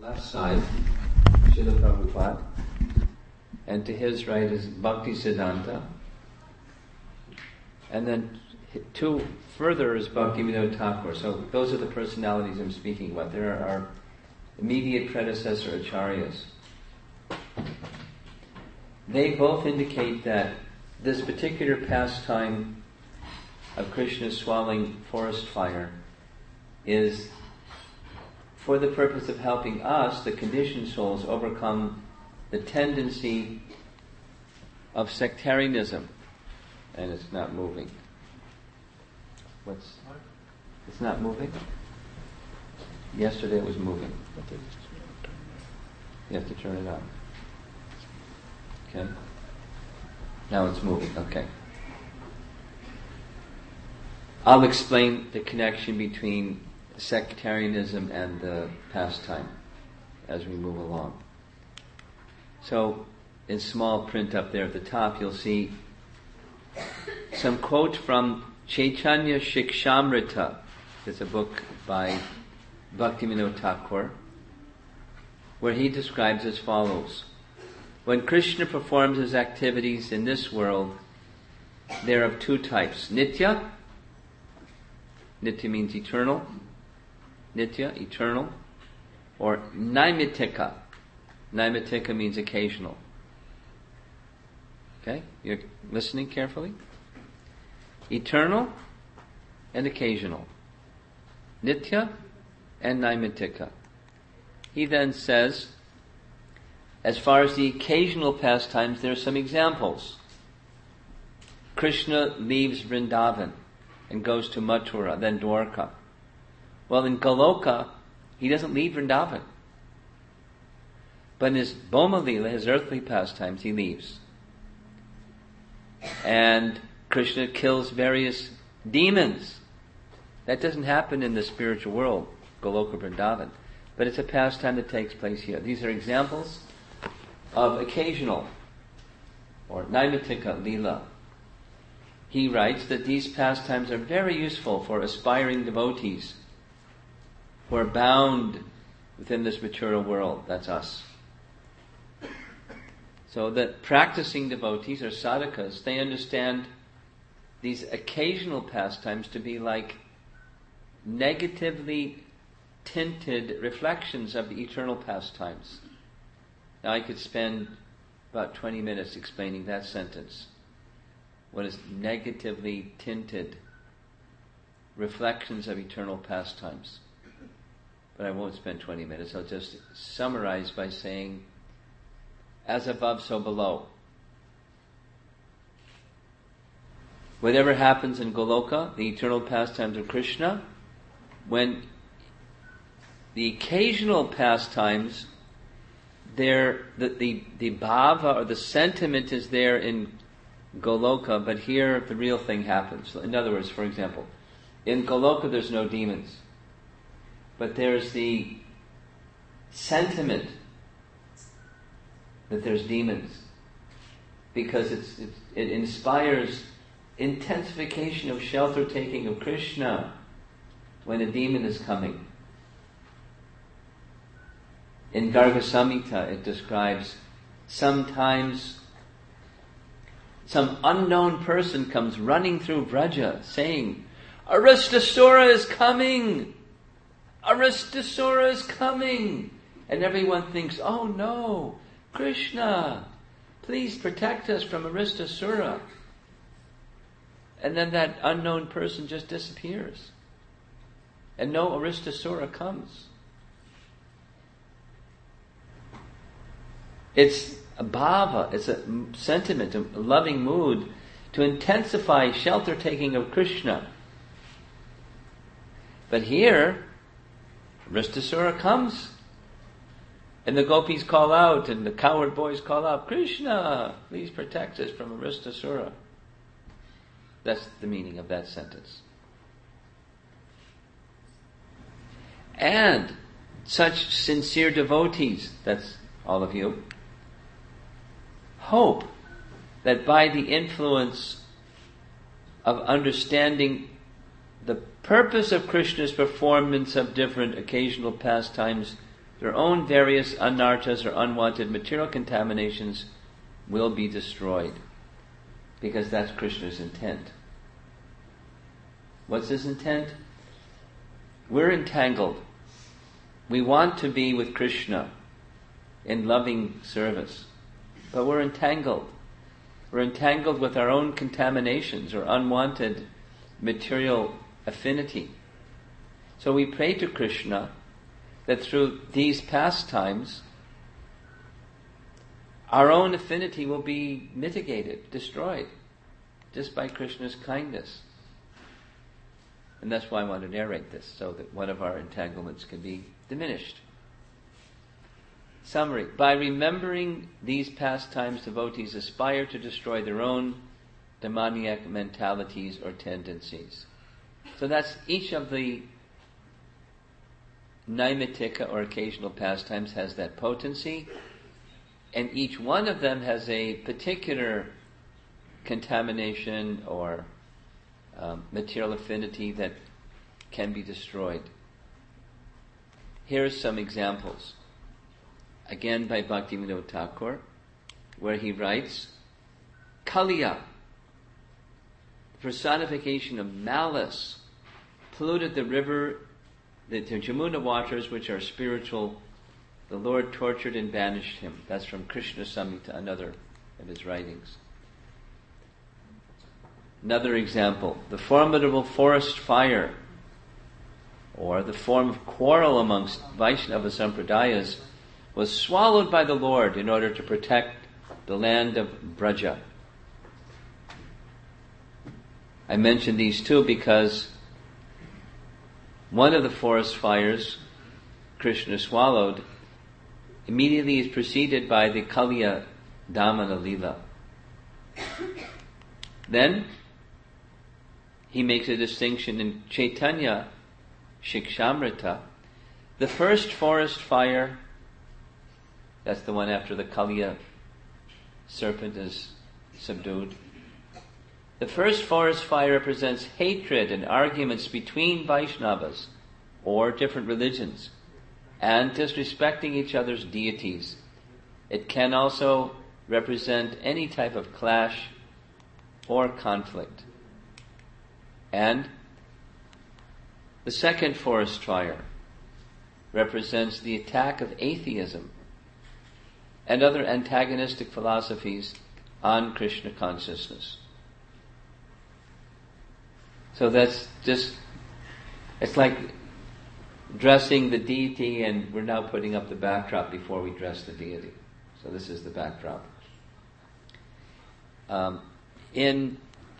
Left side, Srila Prabhupada, and to his right is Bhakti Siddhanta, and then two further is Bhaktivinoda Thakur. So those are the personalities I'm speaking about. There are our immediate predecessor acharyas. They both indicate that this particular pastime of Krishna swallowing forest fire is for the purpose of helping us, the conditioned souls, overcome the tendency of sectarianism. And it's not moving. It's not moving? Yesterday it was moving. You have to turn it on. Okay? Now it's moving. Okay. I'll explain the connection between sectarianism and the pastime as we move along. So, in small print up there at the top, you'll see some quote from Chaitanya Shikshamrita. It's a book by Bhaktivinoda Thakur, where he describes as follows. When Krishna performs his activities in this world, they're of two types. Nitya. Nitya means eternal. Nitya, eternal. Or Naimittika. Naimittika means occasional. Okay? You're listening carefully? Eternal and occasional. Nitya and Naimittika. He then says, as far as the occasional pastimes, there are some examples. Krishna leaves Vrindavan and goes to Mathura, then Dwarka. Well, in Goloka, he doesn't leave Vrindavan. But in his Bhoma Lila, his earthly pastimes, he leaves. And Krishna kills various demons. That doesn't happen in the spiritual world, Goloka Vrindavan. But it's a pastime that takes place here. These are examples of occasional, or Naimittika Lila. He writes that these pastimes are very useful for aspiring devotees who are bound within this material world. That's us. So that practicing devotees or sadhakas, they understand these occasional pastimes to be like negatively tinted reflections of the eternal pastimes. Now I could spend about 20 minutes explaining that sentence. What is negatively tinted reflections of eternal pastimes? But I won't spend 20 minutes. I'll just summarize by saying, as above, so below. Whatever happens in Goloka, the eternal pastimes of Krishna, when the occasional pastimes, the bhava or the sentiment is there in Goloka, but here the real thing happens. In other words, for example, in Goloka there's no demons, but there's the sentiment that there's demons, because it inspires intensification of shelter taking of Krishna when a demon is coming. In Garga Samhita it describes sometimes some unknown person comes running through Vraja saying, Aristasura is coming! Aristasura is coming! And everyone thinks, oh no, Krishna, please protect us from Aristasura. And then that unknown person just disappears. And no Aristasura comes. It's a bhava, it's a sentiment, a loving mood to intensify shelter taking of Krishna. But here, Aristasura comes. And the gopis call out, and the cowherd boys call out, Krishna, please protect us from Aristasura. That's the meaning of that sentence. And such sincere devotees, that's all of you, hope that by the influence of understanding the purpose of Krishna's performance of different occasional pastimes their own various anarthas or unwanted material contaminations will be destroyed. Because that's Krishna's intent. What's his intent? We're entangled. We want to be with Krishna in loving service. But we're entangled. We're entangled with our own contaminations or unwanted material affinity. So we pray to Krishna that through these pastimes, our own affinity will be mitigated, destroyed, just by Krishna's kindness. And that's why I want to narrate this, so that one of our entanglements can be diminished. Summary. By remembering these pastimes, devotees aspire to destroy their own demoniac mentalities or tendencies. So that's each of the Naimittika or occasional pastimes has that potency, and each one of them has a particular contamination or material affinity that can be destroyed. Here are some examples. Again by Bhaktivinoda Thakur, where he writes, Kaliya, personification of malice, polluted the river, the Jamuna waters, which are spiritual. The Lord tortured and banished him. That's from Krishna Samhita, another of his writings. Another example, the formidable forest fire, or the form of quarrel amongst Vaishnava Sampradayas, was swallowed by the Lord in order to protect the land of Braja. I mention these two because one of the forest fires Krishna swallowed immediately is preceded by the Kaliya Damana Lila. Then he makes a distinction in Chaitanya Shikshamrita. The first forest fire, that's the one after the Kaliya serpent is subdued. The first forest fire represents hatred and arguments between Vaishnavas or different religions and disrespecting each other's deities. It can also represent any type of clash or conflict. And the second forest fire represents the attack of atheism and other antagonistic philosophies on Krishna consciousness. So that's just, it's like dressing the deity, and we're now putting up the backdrop before we dress the deity. So this is the backdrop. In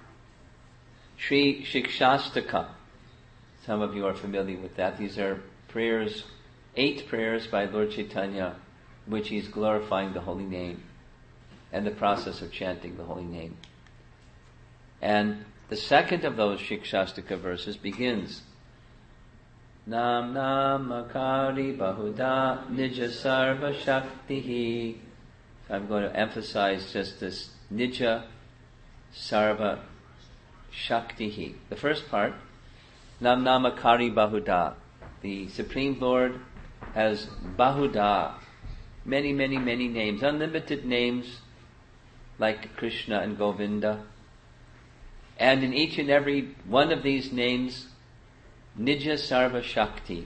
Sri Shikshastaka, some of you are familiar with that. These are prayers, 8 prayers by Lord Chaitanya, which he's glorifying the holy name and the process of chanting the holy name. And the second of those Shikshastaka verses begins, Nam Namakari Bahuda Nija Sarva Shaktihi. So I'm going to emphasize just this Nija Sarva Shaktihi. The first part, Nam Namakari Bahuda. The Supreme Lord has Bahuda, many, many, many names, unlimited names like Krishna and Govinda. And in each and every one of these names, Nija Sarva Shakti,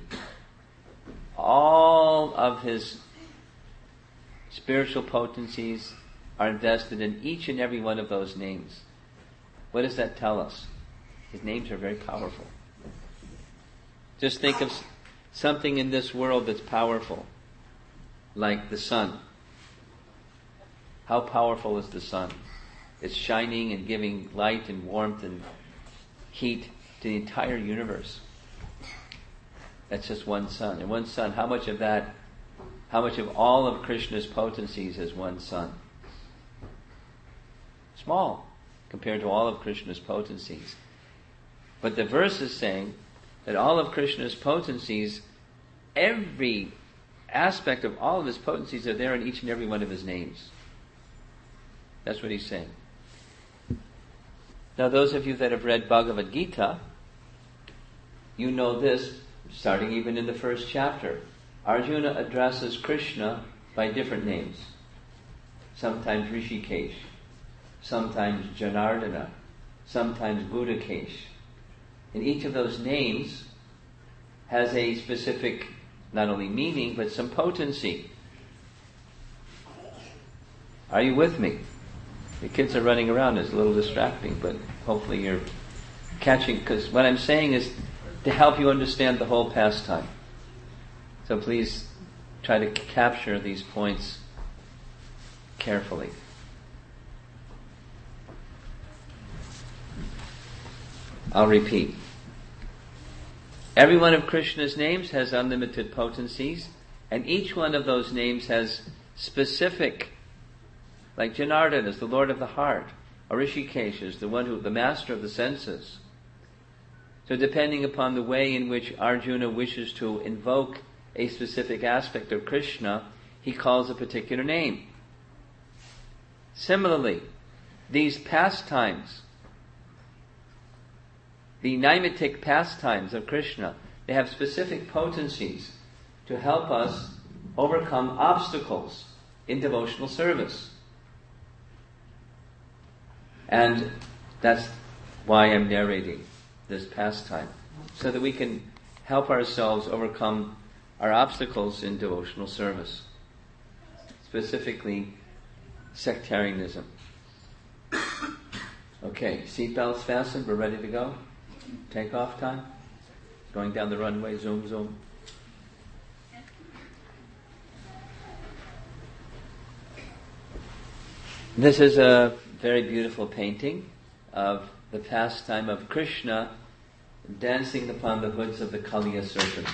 all of his spiritual potencies are invested in each and every one of those names. What does that tell us? His names are very powerful. Just think of something in this world that's powerful, like the sun. How powerful is the sun? It's shining and giving light and warmth and heat to the entire universe. That's just one sun. And one sun, how much of all of Krishna's potencies is one sun? Small compared to all of Krishna's potencies. But the verse is saying that all of Krishna's potencies, every aspect of all of his potencies are there in each and every one of his names. That's what he's saying. Now those of you that have read Bhagavad Gita, you know this, starting even in the first chapter. Arjuna addresses Krishna by different names. Sometimes Rishikesh, sometimes Janardana, sometimes Buddhakesh. And each of those names has a specific, not only meaning, but some potency. Are you with me? The kids are running around. It's a little distracting, but hopefully you're catching, because what I'm saying is to help you understand the whole pastime. So please try to capture these points carefully. I'll repeat. Every one of Krishna's names has unlimited potencies, and each one of those names has specific, like Janardana is the Lord of the heart, or Rishikesh is the master of the senses. So depending upon the way in which Arjuna wishes to invoke a specific aspect of Krishna, he calls a particular name. Similarly, these pastimes, the naimatic pastimes of Krishna, they have specific potencies to help us overcome obstacles in devotional service. And that's why I'm narrating this pastime, so that we can help ourselves overcome our obstacles in devotional service, specifically sectarianism. Okay, seatbelts fastened, we're ready to go? Takeoff time? Going down the runway, zoom, zoom. This is a very beautiful painting of the pastime of Krishna dancing upon the hoods of the Kaliya serpent.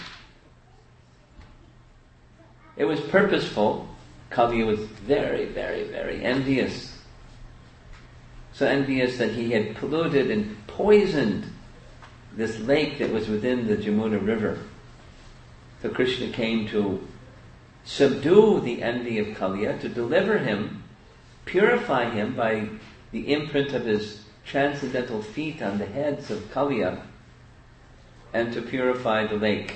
It was purposeful. Kaliya was very, very, very envious. So envious that he had polluted and poisoned this lake that was within the Jamuna River. So Krishna came to subdue the envy of Kaliya, to deliver him, purify him by the imprint of his transcendental feet on the heads of Kaliya, and to purify the lake.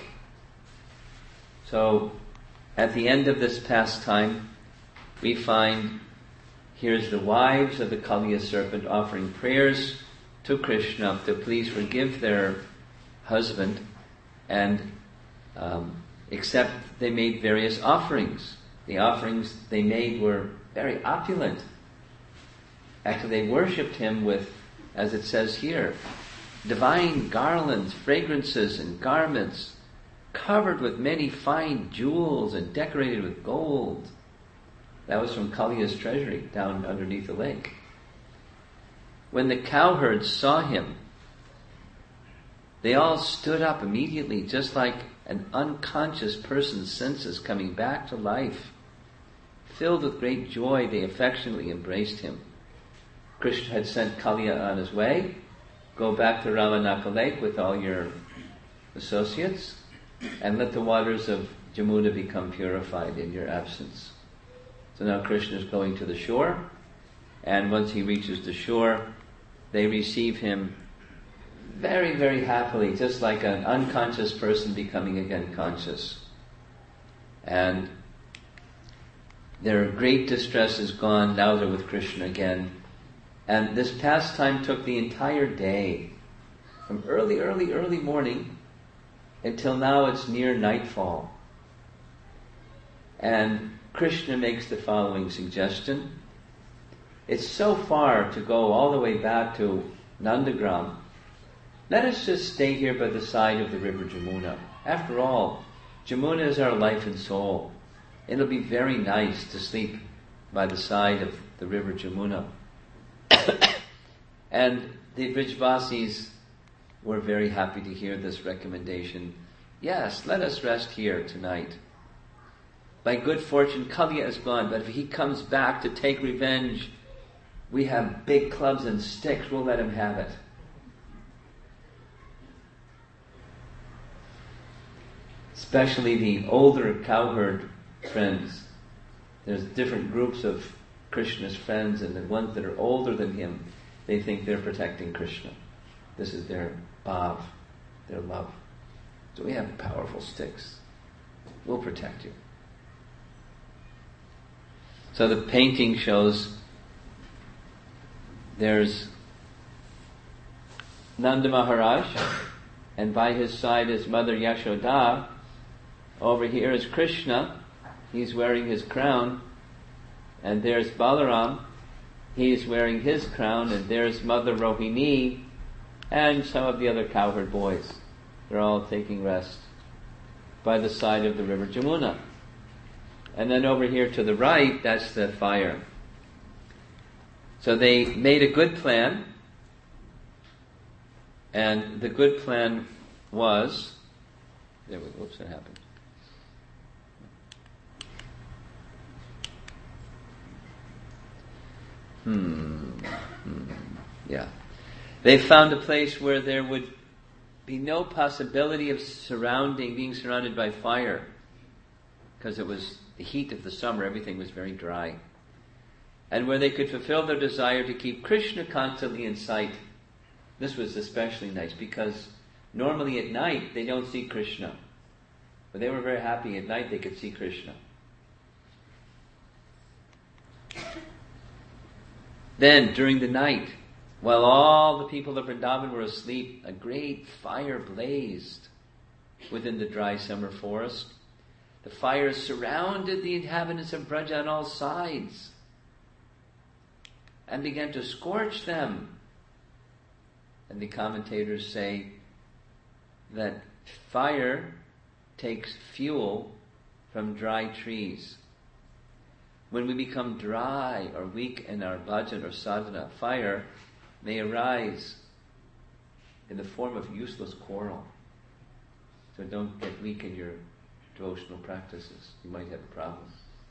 So, at the end of this pastime, we find here's the wives of the Kaliya serpent offering prayers to Krishna to please forgive their husband, and except they made various offerings. The offerings they made were very opulent. Actually, they worshipped him with, as it says here, divine garlands, fragrances, and garments, covered with many fine jewels and decorated with gold. That was from Kaliya's treasury down underneath the lake. When the cowherds saw him, they all stood up immediately, just like an unconscious person's senses coming back to life. Filled with great joy, they affectionately embraced him. Krishna had sent Kaliya on his way. Go back to Ramanaka Lake with all your associates and let the waters of Jamuna become purified in your absence. So now Krishna is going to the shore, and once he reaches the shore, they receive him very, very happily, just like an unconscious person becoming again conscious. And their great distress is gone. Now they're with Krishna again. And this pastime took the entire day, from early morning until now it's near nightfall. And Krishna makes the following suggestion. It's so far to go all the way back to Nandagram. Let us just stay here by the side of the river Jamuna. After all, Jamuna is our life and soul. It'll be very nice to sleep by the side of the river Jamuna. And the Brijvasis were very happy to hear this recommendation. Yes, let us rest here tonight. By good fortune, Kaliya is gone, but if he comes back to take revenge, we have big clubs and sticks, we'll let him have it. Especially the older cowherd friends. There's different groups of Krishna's friends, and the ones that are older than him, they think they're protecting Krishna. This is their bhav, their love. So we have powerful sticks. We'll protect you. So the painting shows there's Nanda Maharaj, and by his side is Mother Yashoda. Over here is Krishna. He's wearing his crown. And there's Balaram. He's wearing his crown. And there's Mother Rohini and some of the other cowherd boys. They're all taking rest by the side of the river Jamuna. And then over here to the right, that's the fire. So they made a good plan. And the good plan was... Whoops, that happened. Yeah. They found a place where there would be no possibility of being surrounded by fire. Because it was the heat of the summer, everything was very dry. And where they could fulfill their desire to keep Krishna constantly in sight. This was especially nice because normally at night they don't see Krishna. But they were very happy at night they could see Krishna. Then, during the night, while all the people of Vrindavan were asleep, a great fire blazed within the dry summer forest. The fire surrounded the inhabitants of Braja on all sides and began to scorch them. And the commentators say that fire takes fuel from dry trees. When we become dry or weak in our bhajan or sadhana, fire may arise in the form of useless quarrel. So don't get weak in your devotional practices. You might have a problem.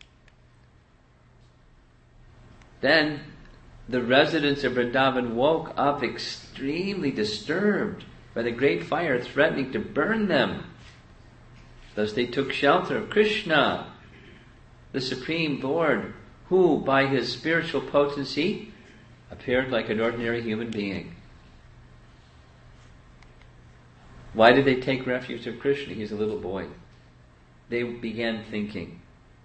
Then the residents of Vrindavan woke up extremely disturbed by the great fire threatening to burn them. Thus they took shelter of Krishna, the Supreme Lord, who by his spiritual potency appeared like an ordinary human being. Why did they take refuge of Krishna? He's a little boy. They began thinking,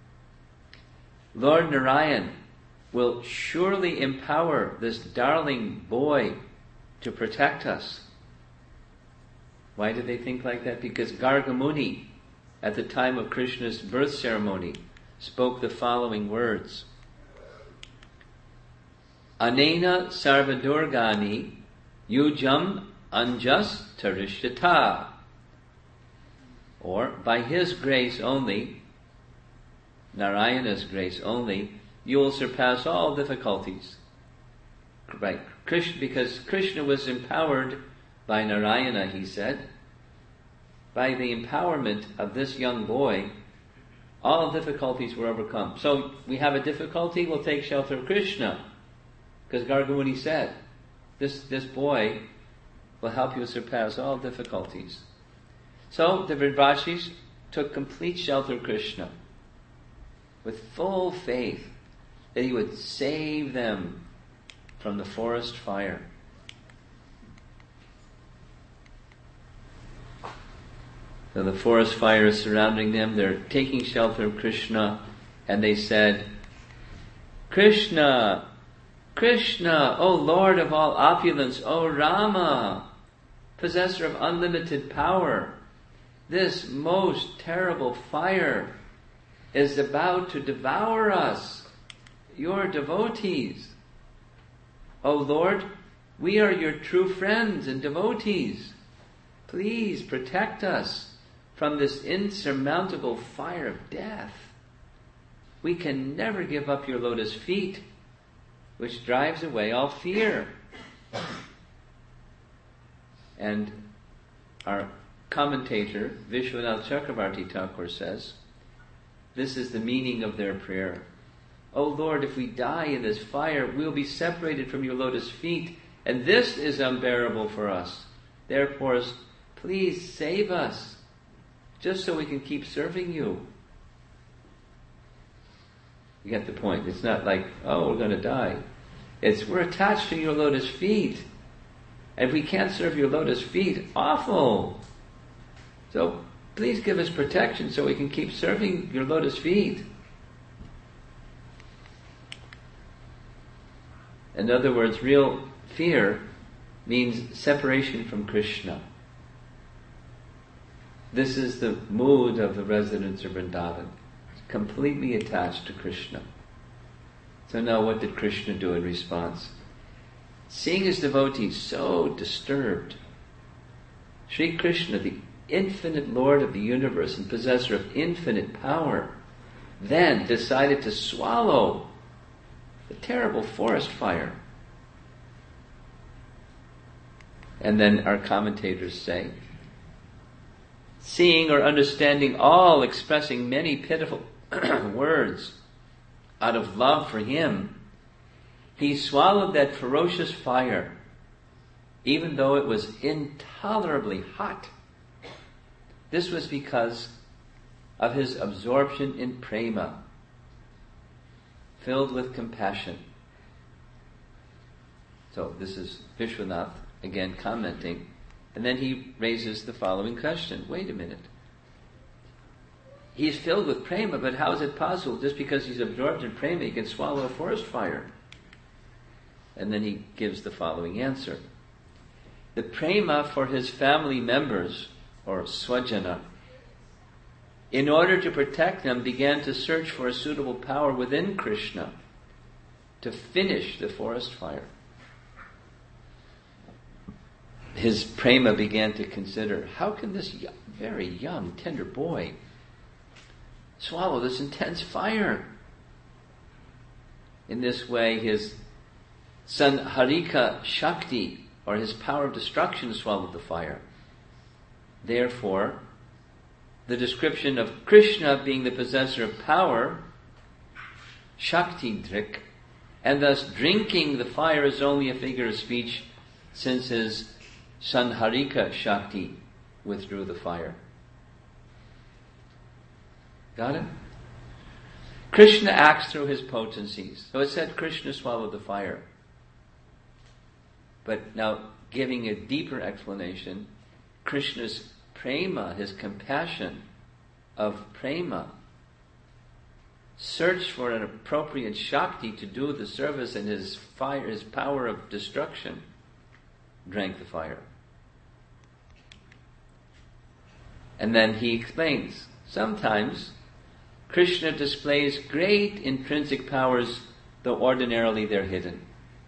Lord Narayan will surely empower this darling boy to protect us. Why did they think like that? Because Garga Muni, at the time of Krishna's birth ceremony, spoke the following words. Anena sarvadurgani yujam anjas tarishtata. Or, by his grace only, Narayana's grace only, you will surpass all difficulties. Right. Because Krishna was empowered by Narayana, he said. By the empowerment of this young boy, all difficulties were overcome. So, we have a difficulty, we'll take shelter of Krishna. Because Garga Muni said, this boy will help you surpass all difficulties. So, the Vrindavachis took complete shelter of Krishna with full faith that he would save them from the forest fire. So the forest fire is surrounding them, they're taking shelter of Krishna, and they said, Krishna, Krishna, O Lord of all opulence, O Rama, possessor of unlimited power, this most terrible fire is about to devour us, your devotees. O Lord, we are your true friends and devotees. Please protect us from this insurmountable fire of death. We can never give up your lotus feet, which drives away all fear. And our commentator, Vishwanath Chakravarti Thakur, says, this is the meaning of their prayer. O Lord, if we die in this fire, we'll be separated from your lotus feet, and this is unbearable for us. Therefore, please save us, just so we can keep serving you. You get the point. It's not like, oh, we're going to die. It's, we're attached to your lotus feet. And if we can't serve your lotus feet, awful. So, please give us protection so we can keep serving your lotus feet. In other words, real fear means separation from Krishna. This is the mood of the residents of Vrindavan, completely attached to Krishna. So now what did Krishna do in response? Seeing his devotees so disturbed, Sri Krishna, the infinite Lord of the universe and possessor of infinite power, then decided to swallow the terrible forest fire. And then our commentators say, seeing or understanding all expressing many pitiful words out of love for him, he swallowed that ferocious fire, even though it was intolerably hot. This was because of his absorption in prema, filled with compassion. So this is Vishwanath again commenting, and then he raises the following question. Wait a minute. He's filled with prema, but how is it possible just because he's absorbed in prema he can swallow a forest fire? And then he gives the following answer. The prema for his family members, or swajana, in order to protect them, began to search for a suitable power within Krishna to finish the forest fire. His prema began to consider, how can this very young, tender boy swallow this intense fire? In this way, his son Harika Shakti, or his power of destruction, swallowed the fire. Therefore, the description of Krishna being the possessor of power, Shakti Drik, and thus drinking the fire is only a figure of speech, since his son Harika Shakti withdrew the fire. Got it? Krishna acts through his potencies. So it said Krishna swallowed the fire. But now, giving a deeper explanation, Krishna's prema, his compassion of prema, searched for an appropriate Shakti to do the service, and his fire, his power of destruction, drank the fire. And then he explains, sometimes Krishna displays great intrinsic powers, though ordinarily they're hidden.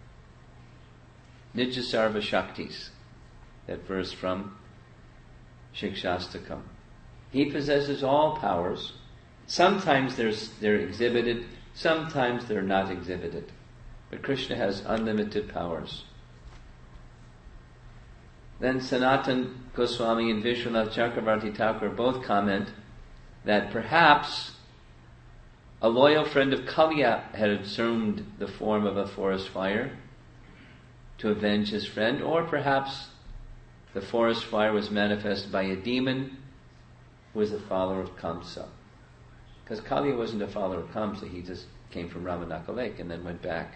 Nijasarva Shaktis, that verse from Shikshastakam. He possesses all powers. Sometimes they're exhibited, sometimes they're not exhibited. But Krishna has unlimited powers. Then Sanatan Goswami and Vishwanath Chakravarti Thakur both comment that perhaps a loyal friend of Kaliya had assumed the form of a forest fire to avenge his friend, or perhaps the forest fire was manifested by a demon who was a follower of Kamsa. Because Kaliya wasn't a follower of Kamsa, he just came from Ramanaka Lake and then went back.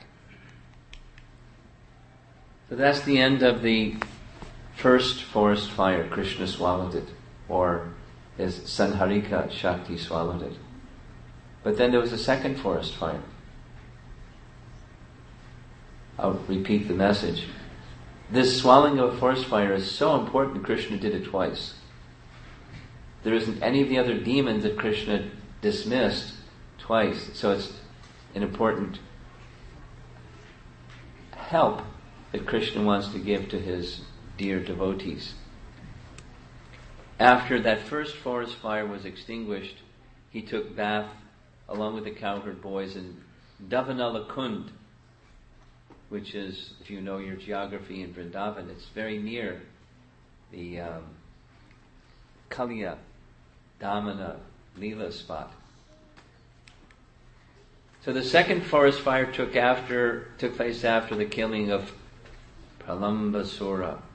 So that's the end of the first forest fire. Krishna swallowed it, or his son Harika Shakti swallowed it. But then there was a second forest fire. I'll repeat the message. This swallowing of a forest fire is so important, Krishna did it twice. There isn't any of the other demons that Krishna dismissed twice. So it's an important help that Krishna wants to give to his dear devotees. After that first forest fire was extinguished, he took bath along with the cowherd boys in Davanala Kund, which is, if you know your geography in Vrindavan, it's very near the Kaliya Damana Leela spot. So the second forest fire took place after the killing of Pralambasura.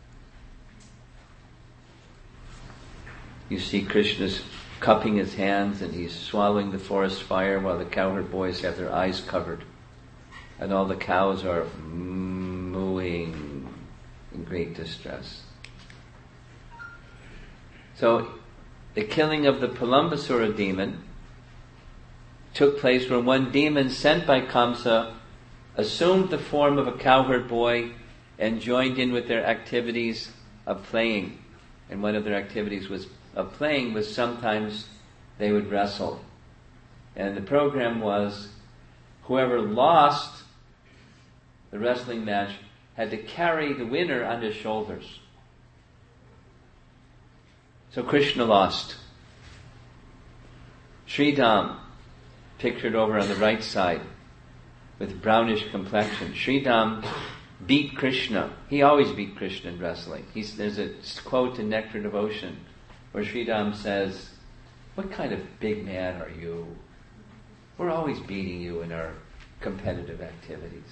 You see Krishna's cupping his hands and he's swallowing the forest fire while the cowherd boys have their eyes covered. And all the cows are mooing in great distress. So the killing of the Palambasura demon took place when one demon sent by Kamsa assumed the form of a cowherd boy and joined in with their activities of playing. And one of their activities of playing was sometimes they would wrestle. And the program was whoever lost the wrestling match had to carry the winner on his shoulders. So Krishna lost. Sridham, pictured over on the right side, with brownish complexion. Sridham beat Krishna. He always beat Krishna in wrestling. There's a quote in Nectar Devotion where Sridham says, "What kind of big man are you? We're always beating you in our competitive activities."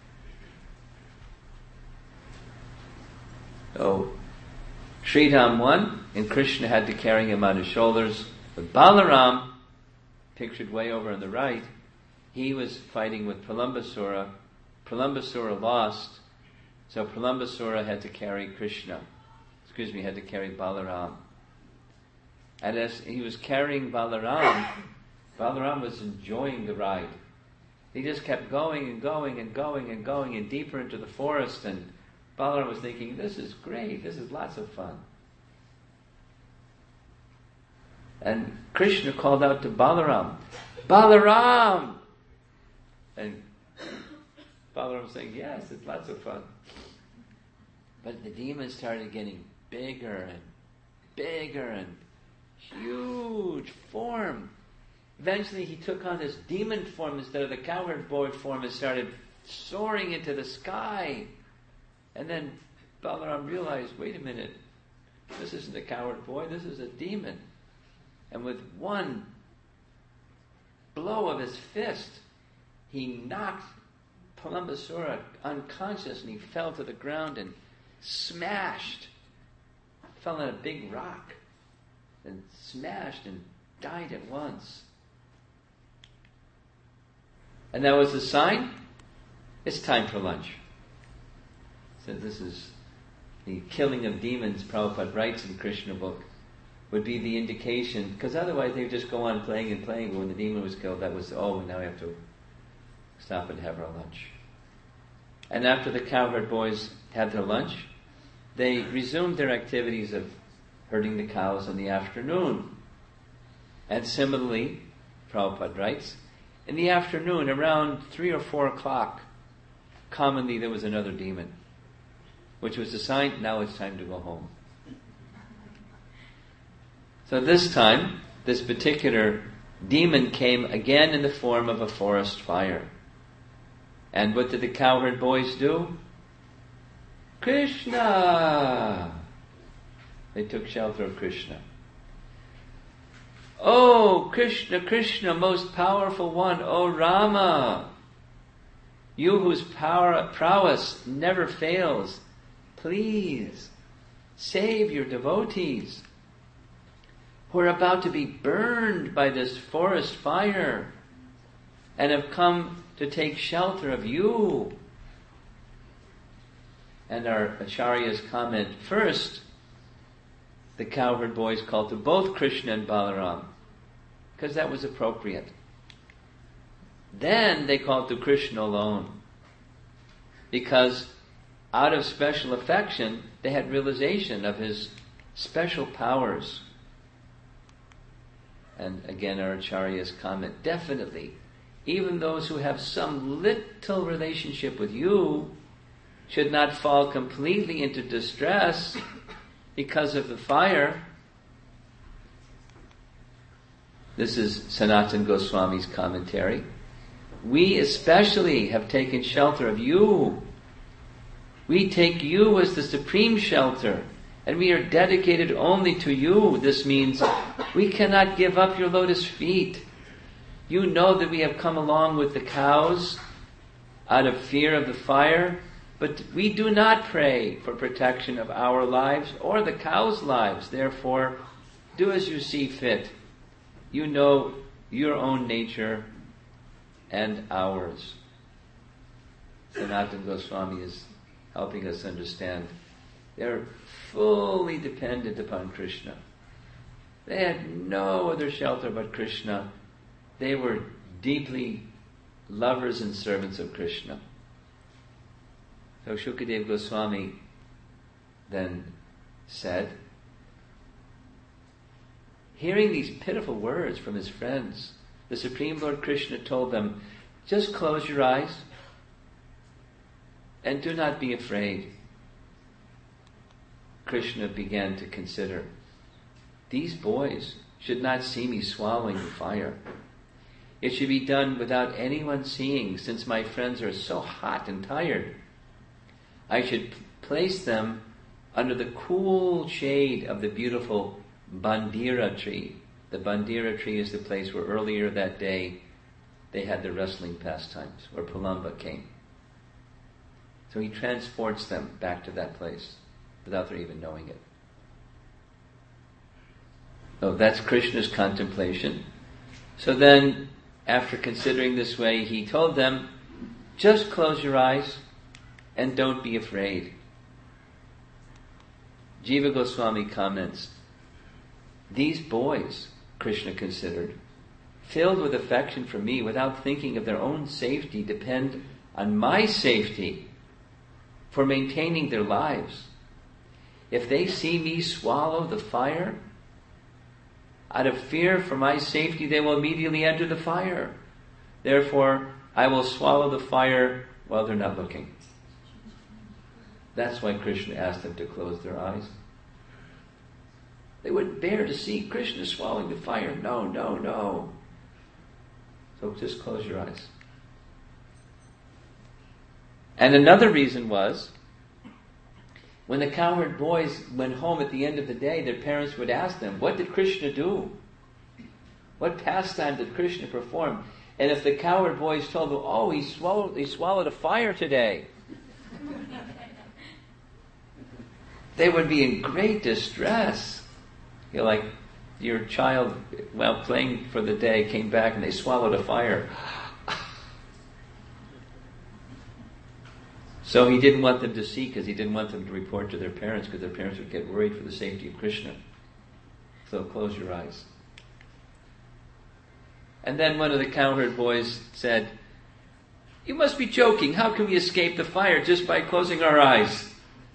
So Sridham won, and Krishna had to carry him on his shoulders. But Balaram, pictured way over on the right, he was fighting with Palambasura. Palambasura lost, so Palambasura had to carry had to carry Balaram. And as he was carrying Balaram, Balaram was enjoying the ride. He just kept going and going and going and going and deeper into the forest, and Balaram was thinking, "This is great, this is lots of fun." And Krishna called out to Balaram, "Balaram!" And Balaram was saying, "Yes, it's lots of fun." But the demons started getting bigger and bigger and huge form. Eventually he took on this demon form instead of the cowherd boy form and started soaring into the sky. And then Balaram realized, wait a minute, this isn't a cowherd boy, this is a demon. And with one blow of his fist, he knocked Palambasura unconscious, and he fell to the ground and smashed, fell on a big rock, and smashed and died at once. And that was the sign, it's time for lunch. So this is the killing of demons, Prabhupada writes in Krishna book, would be the indication, because otherwise they would just go on playing and playing. When the demon was killed, that was, now we have to stop and have our lunch. And after the cowherd boys had their lunch, they resumed their activities of herding the cows in the afternoon. And similarly, Prabhupada writes, in the afternoon, around 3 or 4 o'clock, commonly there was another demon, which was a sign, now it's time to go home. So this time, this particular demon came again in the form of a forest fire. And what did the cowherd boys do? Krishna! They took shelter of Krishna. Oh, Krishna, Krishna, most powerful one, oh Rama! You whose prowess never fails, please save your devotees who are about to be burned by this forest fire and have come to take shelter of you. And our Acharyas comment, first, the cowherd boys called to both Krishna and Balaram, because that was appropriate. Then they called to Krishna alone, because out of special affection, they had realization of his special powers. And again, our Acharyas comment, definitely, even those who have some little relationship with you should not fall completely into distress because of the fire. This is Sanatana Goswami's commentary. We especially have taken shelter of you. We take you as the supreme shelter, and we are dedicated only to you. This means we cannot give up your lotus feet. You know that we have come along with the cows out of fear of the fire, but we do not pray for protection of our lives or the cows' lives. Therefore, do as you see fit. You know your own nature and ours. Sanatana Goswami is helping us understand they're fully dependent upon Krishna. They had no other shelter but Krishna. They were deeply lovers and servants of Krishna. So Shukadeva Goswami then said, hearing these pitiful words from his friends, the Supreme Lord Krishna told them, just close your eyes and do not be afraid. Krishna began to consider, these boys should not see me swallowing the fire. It should be done without anyone seeing, since my friends are so hot and tired. I should place them under the cool shade of the beautiful Bandira tree. The Bandira tree is the place where earlier that day they had the wrestling pastimes, where Pralamba came. So he transports them back to that place without their even knowing it. So that's Krishna's contemplation. So then, after considering this way, he told them, just close your eyes and don't be afraid. Jiva Goswami comments, these boys, Krishna considered, filled with affection for me without thinking of their own safety, depend on my safety for maintaining their lives. If they see me swallow the fire, out of fear for my safety, they will immediately enter the fire. Therefore, I will swallow the fire while they're not looking. That's why Krishna asked them to close their eyes. They wouldn't bear to see Krishna swallowing the fire. No, no, no. So just close your eyes. And another reason was, when the cowherd boys went home at the end of the day, their parents would ask them, what did Krishna do? What pastime did Krishna perform? And if the cowherd boys told them, oh, he swallowed a fire today, they would be in great distress. You're like, your child, while playing for the day, came back and they swallowed a fire. So he didn't want them to see, because he didn't want them to report to their parents, because their parents would get worried for the safety of Krishna. So close your eyes. And then one of the cowherd boys said, you must be joking. How can we escape the fire just by closing our eyes?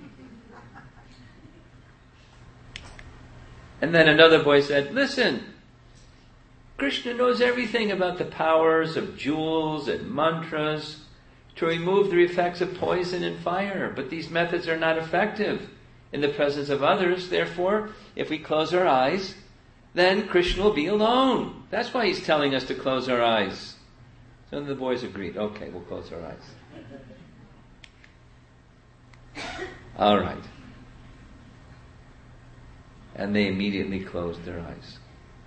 And then another boy said, listen, Krishna knows everything about the powers of jewels and mantras to remove the effects of poison and fire, but these methods are not effective in the presence of others. Therefore, if we close our eyes, then Krishna will be alone. That's why he's telling us to close our eyes. So the boys agreed. Okay, we'll close our eyes. All right. And they immediately closed their eyes.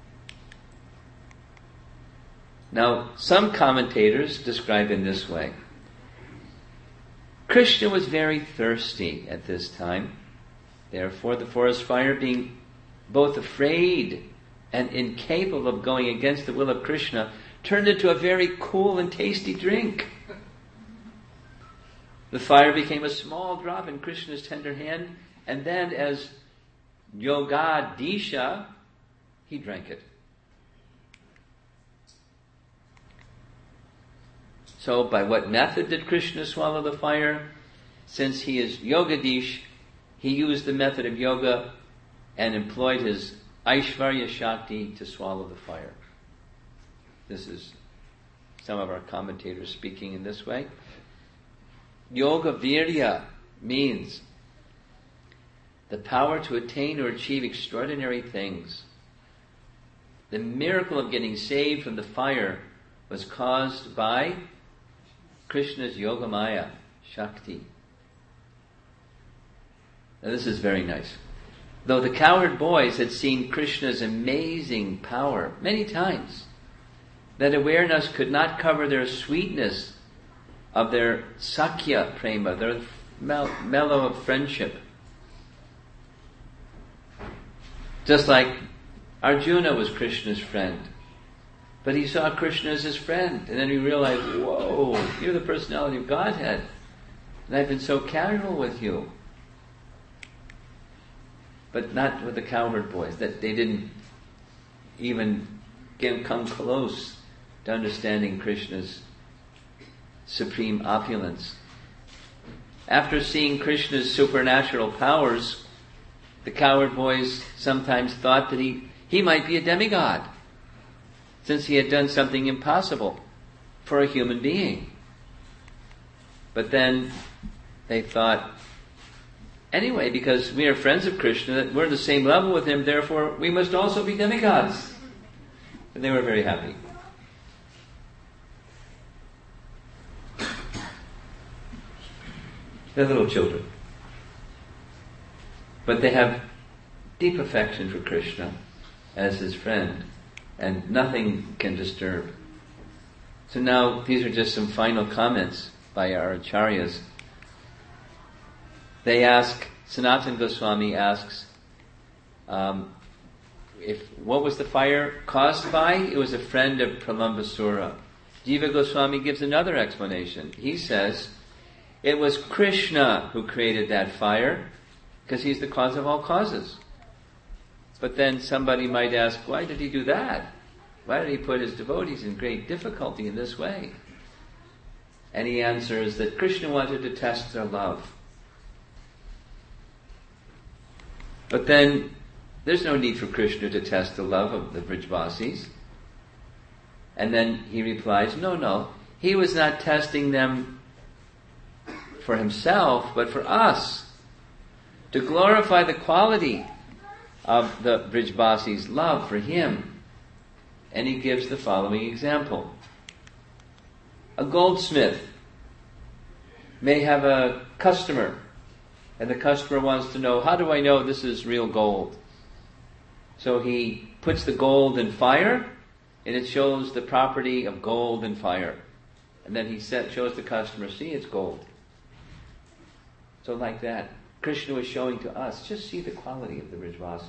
Now, some commentators describe in this way. Krishna was very thirsty at this time. Therefore, the forest fire, being both afraid and incapable of going against the will of Krishna, turned into a very cool and tasty drink. The fire became a small drop in Krishna's tender hand, and then as Yogadisha, he drank it. So by what method did Krishna swallow the fire? Since he is Yogadish, he used the method of yoga and employed his Aishvarya Shakti to swallow the fire. This is some of our commentators speaking in this way. Yoga Virya means the power to attain or achieve extraordinary things. The miracle of getting saved from the fire was caused by Krishna's Yogamaya Shakti. Now this is very nice. Though the cowherd boys had seen Krishna's amazing power many times, that awareness could not cover their sweetness of their Sakya Prema, their mellow of friendship. Just like Arjuna was Krishna's friend, but he saw Krishna as his friend, and then he realized, whoa, you're the personality of Godhead, and I've been so casual with you. But not with the cowherd boys, that they didn't even come close to understanding Krishna's supreme opulence. After seeing Krishna's supernatural powers, the cowherd boys sometimes thought that he might be a demigod, since he had done something impossible for a human being. But then they thought, anyway, because we are friends of Krishna, that we're on the same level with him, therefore we must also be demigods. And they were very happy. They're little children. But they have deep affection for Krishna as his friend, and nothing can disturb. So now, these are just some final comments by our acharyas. They ask, Sanatana Goswami asks, what was the fire caused by? It was a friend of Pralambasura. Jiva Goswami gives another explanation. He says, it was Krishna who created that fire, because he's the cause of all causes. But then somebody might ask, why did he do that? Why did he put his devotees in great difficulty in this way? And he answers that Krishna wanted to test their love. But then, there's no need for Krishna to test the love of the Brijvasis. And then he replies, no, he was not testing them for himself, but for us, to glorify the quality of the Brijvasis' love for him. And he gives the following example. A goldsmith may have a customer, and the customer wants to know, how do I know this is real gold? So he puts the gold in fire, and it shows the property of gold in fire. And then he shows the customer, see, it's gold. So like that, Krishna was showing to us, just see the quality of the Brijvasis.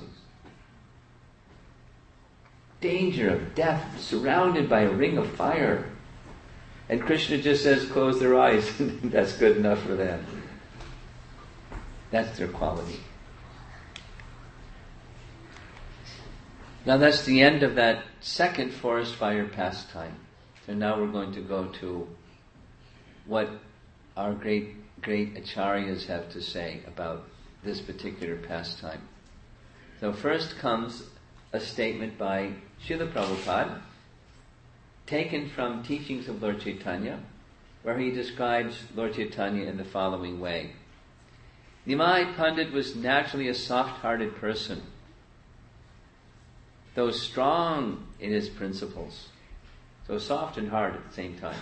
Danger of death, surrounded by a ring of fire. And Krishna just says, close their eyes, and that's good enough for them. That's their quality. Now that's the end of that second forest fire pastime. So now we're going to go to what our great acharyas have to say about this particular pastime. So first comes a statement by Srila Prabhupada, taken from Teachings of Lord Chaitanya, where he describes Lord Chaitanya in the following way. Nimai Pandit was naturally a soft-hearted person, though strong in his principles. So soft and hard at the same time.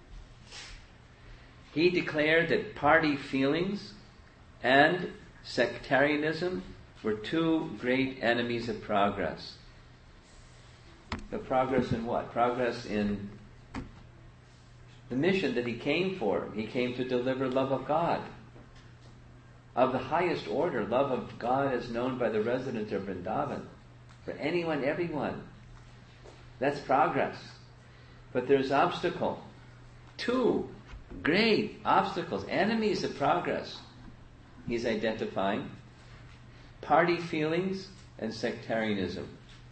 He declared that party feelings and sectarianism were two great enemies of progress. The progress in what? Progress in the mission that he came for. He came to deliver love of God. Of the highest order, love of God as known by the residents of Vrindavan. For anyone, everyone. That's progress. But there's obstacle. Two great obstacles, enemies of progress. He's identifying party feelings and sectarianism.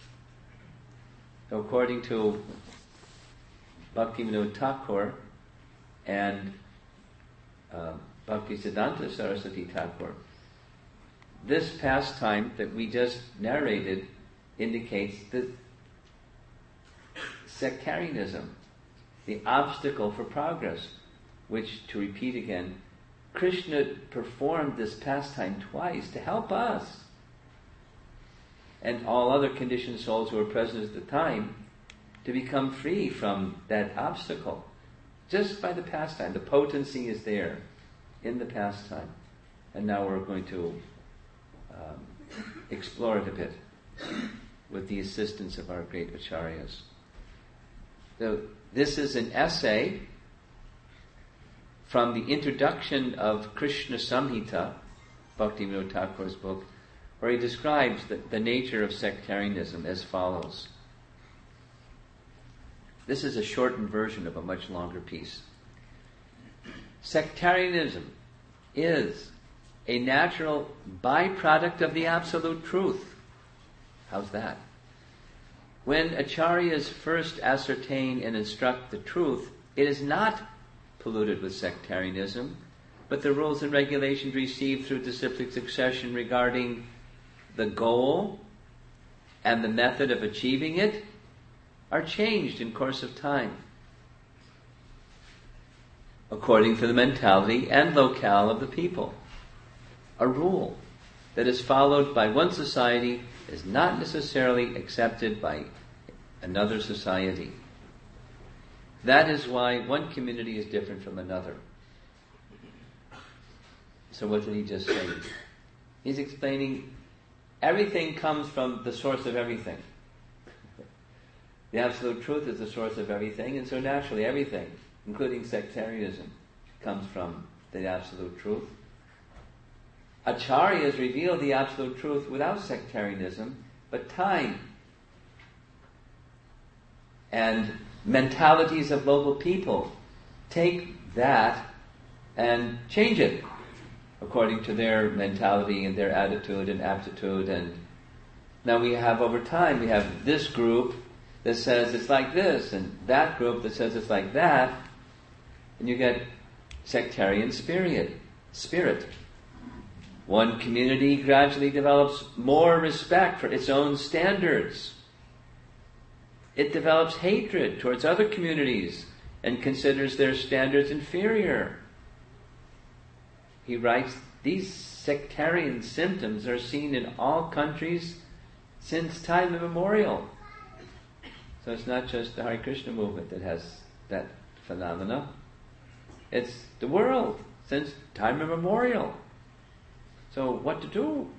So according to Bhaktivinoda Thakur and Bhaktisiddhanta Saraswati Thakur, this pastime that we just narrated indicates that sectarianism, the obstacle for progress, which, to repeat again, Krishna performed this pastime twice to help us and all other conditioned souls who were present at the time to become free from that obstacle. Just by the pastime. The potency is there in the pastime. And now we're going to explore it a bit with the assistance of our great acharyas. So this is an essay from the introduction of Krishna Samhita, Bhaktivinoda Thakur's book, where he describes the nature of sectarianism as follows. This is a shortened version of a much longer piece. Sectarianism is a natural byproduct of the absolute truth. How's that? when acharyas first ascertain and instruct the truth, it is not polluted with sectarianism, but the rules and regulations received through disciplic succession regarding the goal and the method of achieving it are changed in course of time, according to the mentality and locale of the people. A rule that is followed by one society is not necessarily accepted by another society. That is why one community is different from another. So what did he just say? He's explaining everything comes from the source of everything. The absolute truth is the source of everything, and so naturally everything, including sectarianism, comes from the absolute truth. Acharyas reveal the absolute truth without sectarianism, but time and mentalities of local people take that and change it according to their mentality and their attitude and aptitude. And now we have, over time, we have this group that says it's like this, and that group that says it's like that, and you get sectarian spirit. One community gradually develops more respect for its own standards. It develops hatred towards other communities and considers their standards inferior. He writes, these sectarian symptoms are seen in all countries since time immemorial. So it's not just the Hare Krishna movement that has that phenomena. It's the world since time immemorial. So what to do?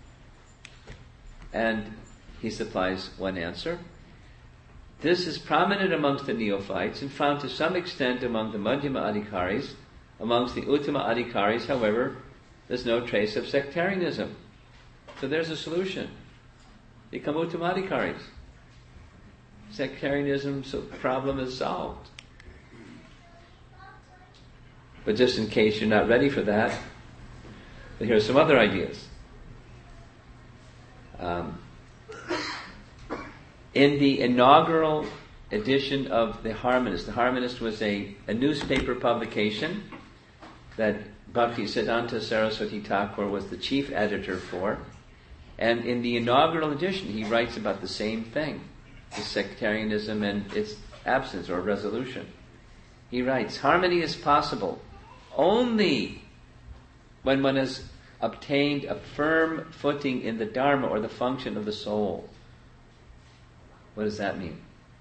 And he supplies one answer. This is prominent amongst the neophytes and found to some extent among the Madhyama Adhikaris. Amongst the Uttama Adhikaris, however, there's no trace of sectarianism. So there's a solution. Become Uttama Adhikaris. Sectarianism's problem is solved. But just in case you're not ready for that, here are some other ideas. In the inaugural edition of the Harmonist was a newspaper publication that Bhaktisiddhanta Saraswati Thakur was the chief editor for. And in the inaugural edition, he writes about the same thing, the sectarianism and its absence or resolution. He writes, harmony is possible only when one has obtained a firm footing in the Dharma or the function of the soul. What does that mean?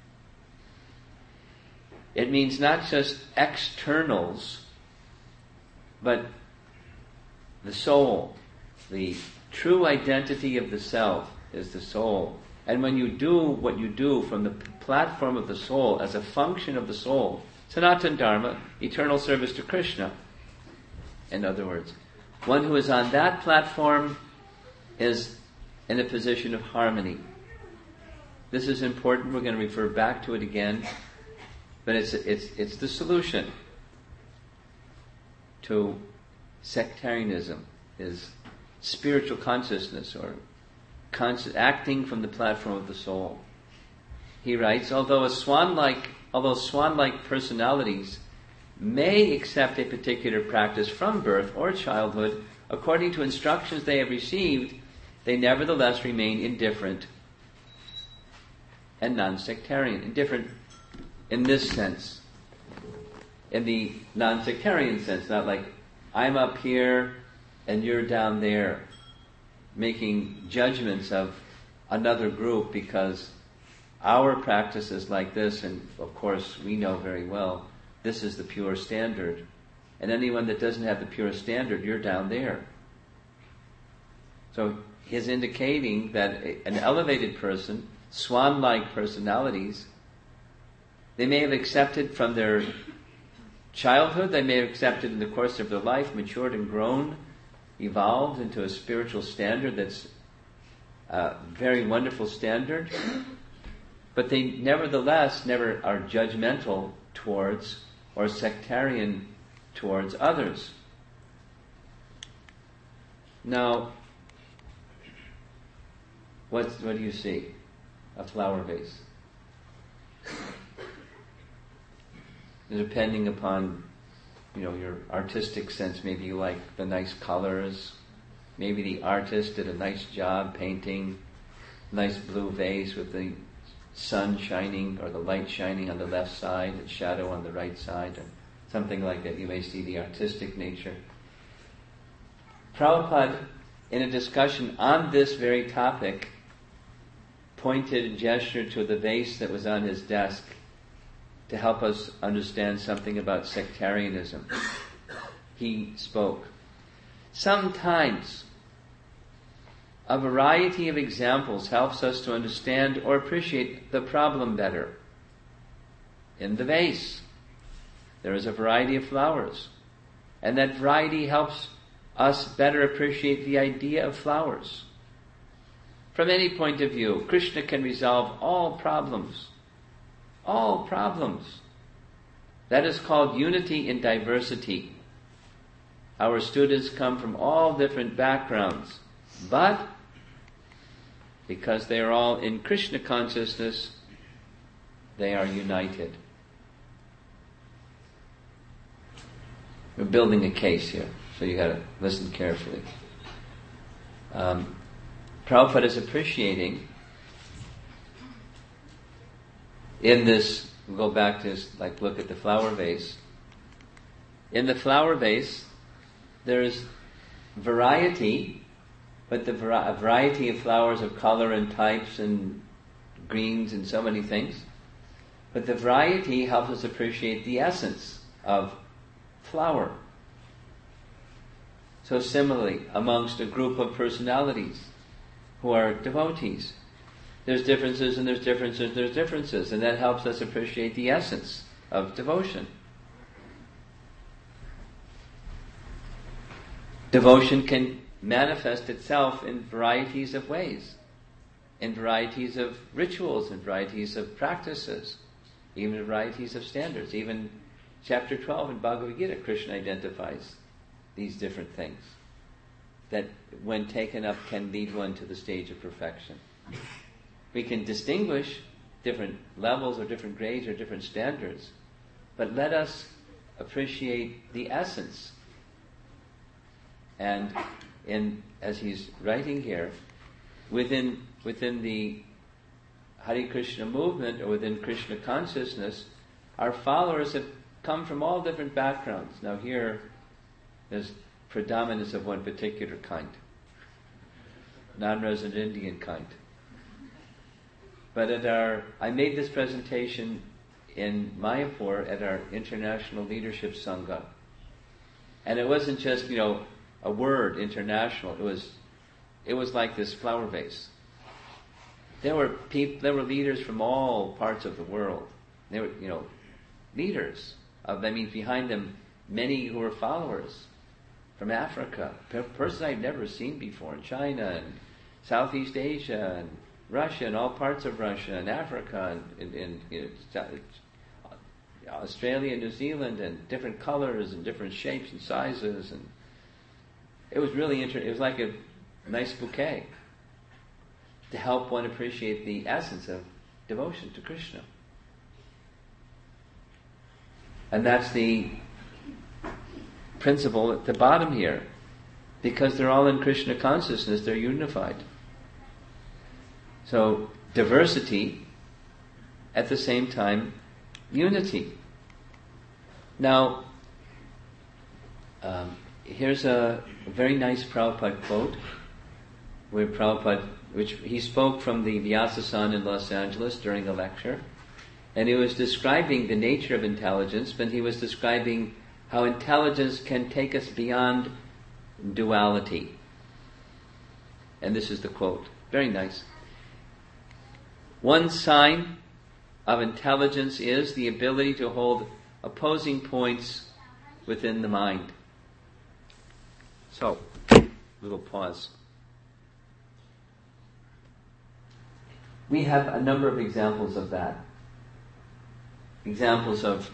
It means not just externals, but the soul. The true identity of the self is the soul. And when you do what you do from the platform of the soul, as a function of the soul, Sanatana Dharma, eternal service to Krishna, in other words, one who is on that platform is in a position of harmony. This is important. We're going to refer back to it again. But it's the solution to sectarianism, is spiritual consciousness or acting from the platform of the soul. He writes, although swan-like personalities may accept a particular practice from birth or childhood, according to instructions they have received, they nevertheless remain indifferent and non-sectarian. Indifferent in this sense, in the non-sectarian sense, not like I'm up here and you're down there, making judgments of another group because our practice is like this, and of course we know very well this is the pure standard. And anyone that doesn't have the pure standard, you're down there. So he's indicating that an elevated person, swan-like personalities, they may have accepted from their childhood, they may have accepted in the course of their life, matured and grown, evolved into a spiritual standard that's a very wonderful standard, but they nevertheless never are judgmental towards or sectarian towards others. Now, what do you see? a flower vase. Depending upon, your artistic sense, maybe you like the nice colors, maybe the artist did a nice job painting, nice blue vase with the sun shining or the light shining on the left side and shadow on the right side, or something like that. You may see the artistic nature. Prabhupada, in a discussion on this very topic, pointed and gestured to the vase that was on his desk to help us understand something about sectarianism. He spoke, "Sometimes a variety of examples helps us to understand or appreciate the problem better. In the vase, there is a variety of flowers, and that variety helps us better appreciate the idea of flowers. From any point of view, Krishna can resolve all problems. All problems. That is called unity in diversity. Our students come from all different backgrounds, but because they are all in Krishna consciousness, they are united." We're building a case here, so you got to listen carefully. Prabhupada is appreciating in this. We'll go back to this, look at the flower vase. In the flower vase, there is variety, but a variety of flowers of color and types and greens and so many things. But the variety helps us appreciate the essence of flower. So similarly, amongst a group of personalities who are devotees, there's differences and there's differences and there's differences, and that helps us appreciate the essence of devotion. Devotion can manifest itself in varieties of ways, in varieties of rituals, in varieties of practices, even in varieties of standards. Even chapter 12 in Bhagavad Gita, Krishna identifies these different things that, when taken up, can lead one to the stage of perfection. We can distinguish different levels or different grades or different standards, but let us appreciate the essence. And as he's writing here, within the Hare Krishna movement, or within Krishna consciousness, our followers have come from all different backgrounds. Now here, there's predominance of one particular kind, non-resident Indian kind. But I made this presentation in Mayapur at our International Leadership Sangha. And it wasn't just, a word, international. It was like this flower vase. There were leaders from all parts of the world. They were, leaders. Behind them, many who were followers from Africa. Persons I'd never seen before in China and Southeast Asia and Russia and all parts of Russia and Africa and Australia, New Zealand, and different colors and different shapes and sizes, and it was really interesting. It was like a nice bouquet to help one appreciate the essence of devotion to Krishna. And that's the principle at the bottom here. Because they're all in Krishna consciousness, they're unified. So, diversity, at the same time, unity. Now, here's a very nice Prabhupada quote, which he spoke from the Vyasa-san in Los Angeles during a lecture, and he was describing the nature of intelligence, but he was describing how intelligence can take us beyond duality. And this is the quote. Very nice. "One sign of intelligence is the ability to hold opposing points within the mind." So, little pause. We have a number of examples of that. Examples of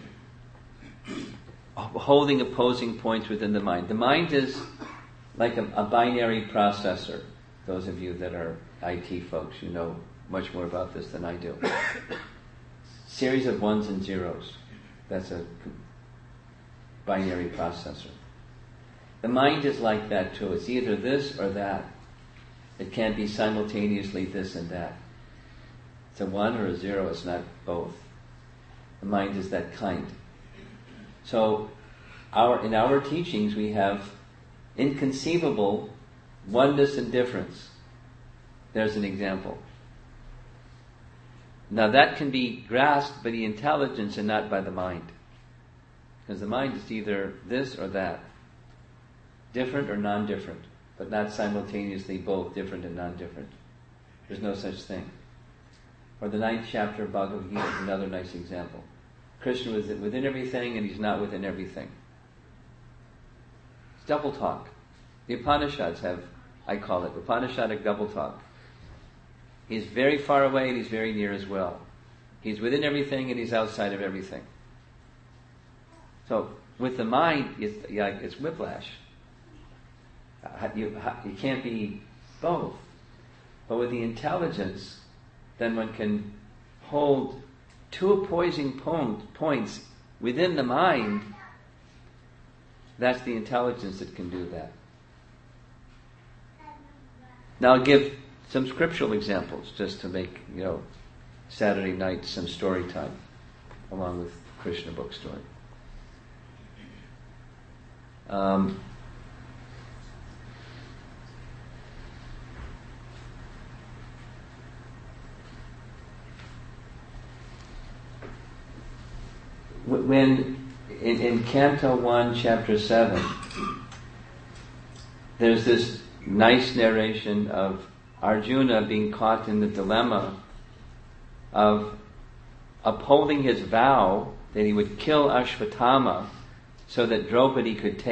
holding opposing points within the mind. The mind is like a binary processor. Those of you that are IT folks, much more about this than I do. Series of ones and zeros. That's a binary processor. The mind is like that too. It's either this or that. It can't be simultaneously this and that. It's a 1 or a 0, it's not both. The mind is that kind. So in our teachings we have inconceivable oneness and difference. There's an example. Now that can be grasped by the intelligence and not by the mind. Because the mind is either this or that. Different or non-different. But not simultaneously both different and non-different. There's no such thing. Or the 9th chapter of Bhagavad Gita is another nice example. Krishna is within everything and he's not within everything. It's double talk. The Upanishads have, I call it, Upanishadic double talk. He's very far away and he's very near as well. He's within everything and he's outside of everything. So with the mind, it's whiplash. You can't be both. But with the intelligence, then one can hold two opposing points within the mind. That's the intelligence that can do that. Now I'll give some scriptural examples just to make, Saturday night some story time along with Krishna book story. When in Canto 1, Chapter 7, there's this nice narration of Arjuna being caught in the dilemma of upholding his vow that he would kill Ashvatthama so that Draupadi could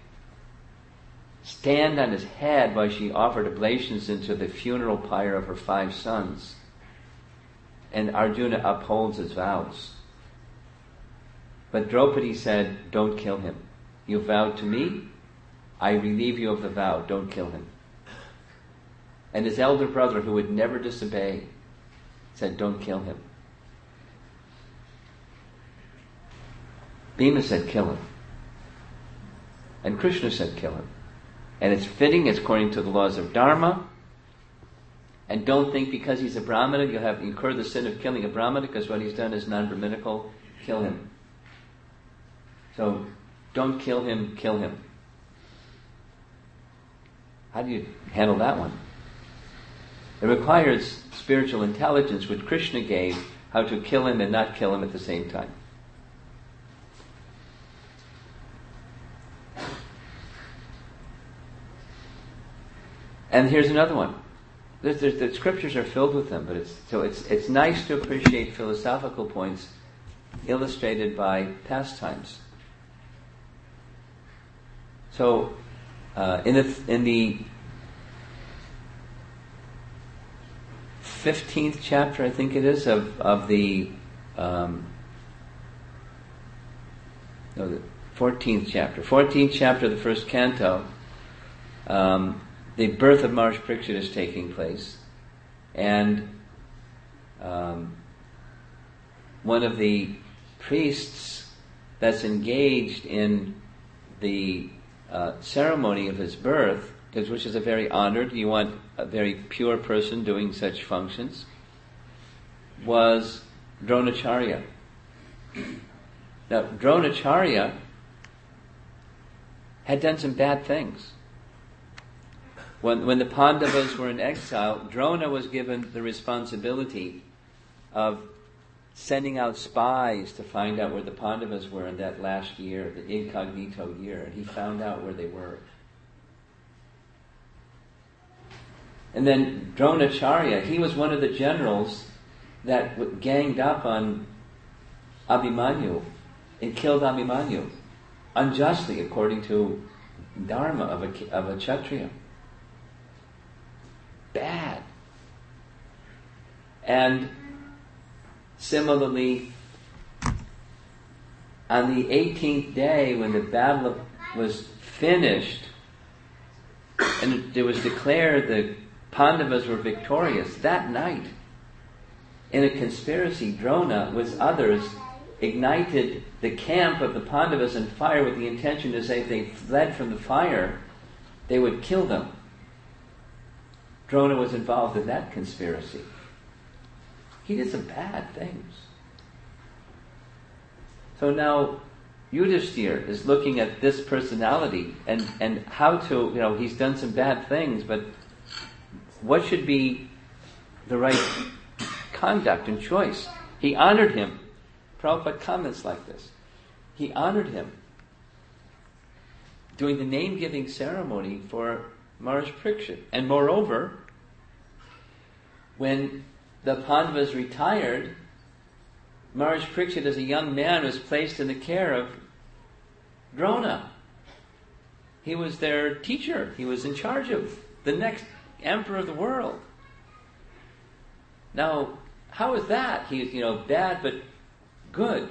stand on his head while she offered oblations into the funeral pyre of her 5 sons. And Arjuna upholds his vows. But Draupadi said, don't kill him. You vowed to me, I relieve you of the vow, don't kill him. And his elder brother, who would never disobey, said, don't kill him. Bhima said, kill him. And Krishna said, kill him. And it's fitting, it's according to the laws of Dharma. And don't think because he's a Brahmana, you'll incur the sin of killing a Brahmana, because what he's done is non-Brahminical. Kill him. So, don't kill him, kill him. How do you handle that one? It requires spiritual intelligence, which Krishna gave, how to kill him and not kill him at the same time. And here's another one. The scriptures are filled with them, but it's nice to appreciate philosophical points illustrated by pastimes. So, in the 15th chapter, I think it is, of the 14th chapter. 14th chapter of the first canto, the birth of Maharishi Parikshit is taking place, and one of the priests that's engaged in the ceremony of his birth, which is a very honored, you want a very pure person doing such functions, was Dronacharya. Now, Dronacharya had done some bad things. When the Pandavas were in exile, Drona was given the responsibility of sending out spies to find out where the Pandavas were in that last year, the incognito year, and he found out where they were. And then Dronacharya, he was one of the generals that ganged up on Abhimanyu and killed Abhimanyu unjustly, according to Dharma of a Kshatriya. Bad. And similarly, on the 18th day, when the battle was finished, and it was declared the Pandavas were victorious, that night, in a conspiracy, Drona, with others, ignited the camp of the Pandavas in fire with the intention to say if they fled from the fire, they would kill them. Drona was involved in that conspiracy. He did some bad things. So now Yudhishthira is looking at this personality and how to, he's done some bad things, but what should be the right conduct and choice? He honored him. Prabhupada comments like this. He honored him doing the name-giving ceremony for Maharaj Parikshit. And moreover, when the Pandavas retired, Maharaj Parikshit, as a young man, was placed in the care of Drona. He was their teacher. He was in charge of the next emperor of the world. Now, how is that? He's, bad but good.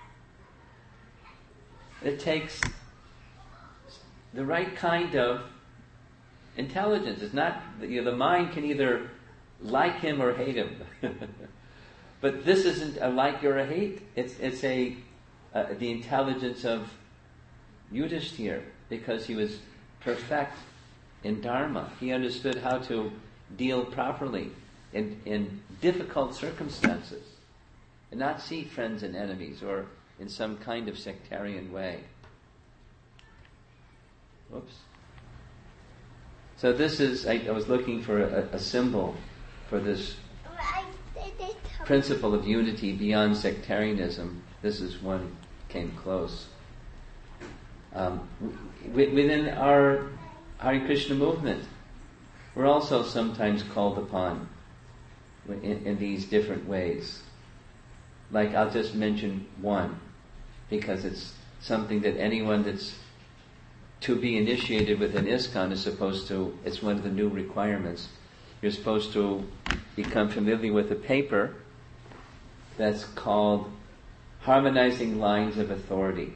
It takes the right kind of intelligence. It's not, the mind can either like him or hate him. But this isn't a like or a hate. It's the intelligence of Yudhishthira, because he was perfect in Dharma. He understood how to deal properly in difficult circumstances and not see friends and enemies or in some kind of sectarian way. Whoops. So this is, I was looking for a symbol for this principle of unity beyond sectarianism. This is one came close. Within our Hare Krishna movement, we're also sometimes called upon in these different ways. Like, I'll just mention one, because it's something that anyone that's to be initiated within ISKCON is supposed to, it's one of the new requirements. You're supposed to become familiar with a paper that's called Harmonizing Lines of Authority.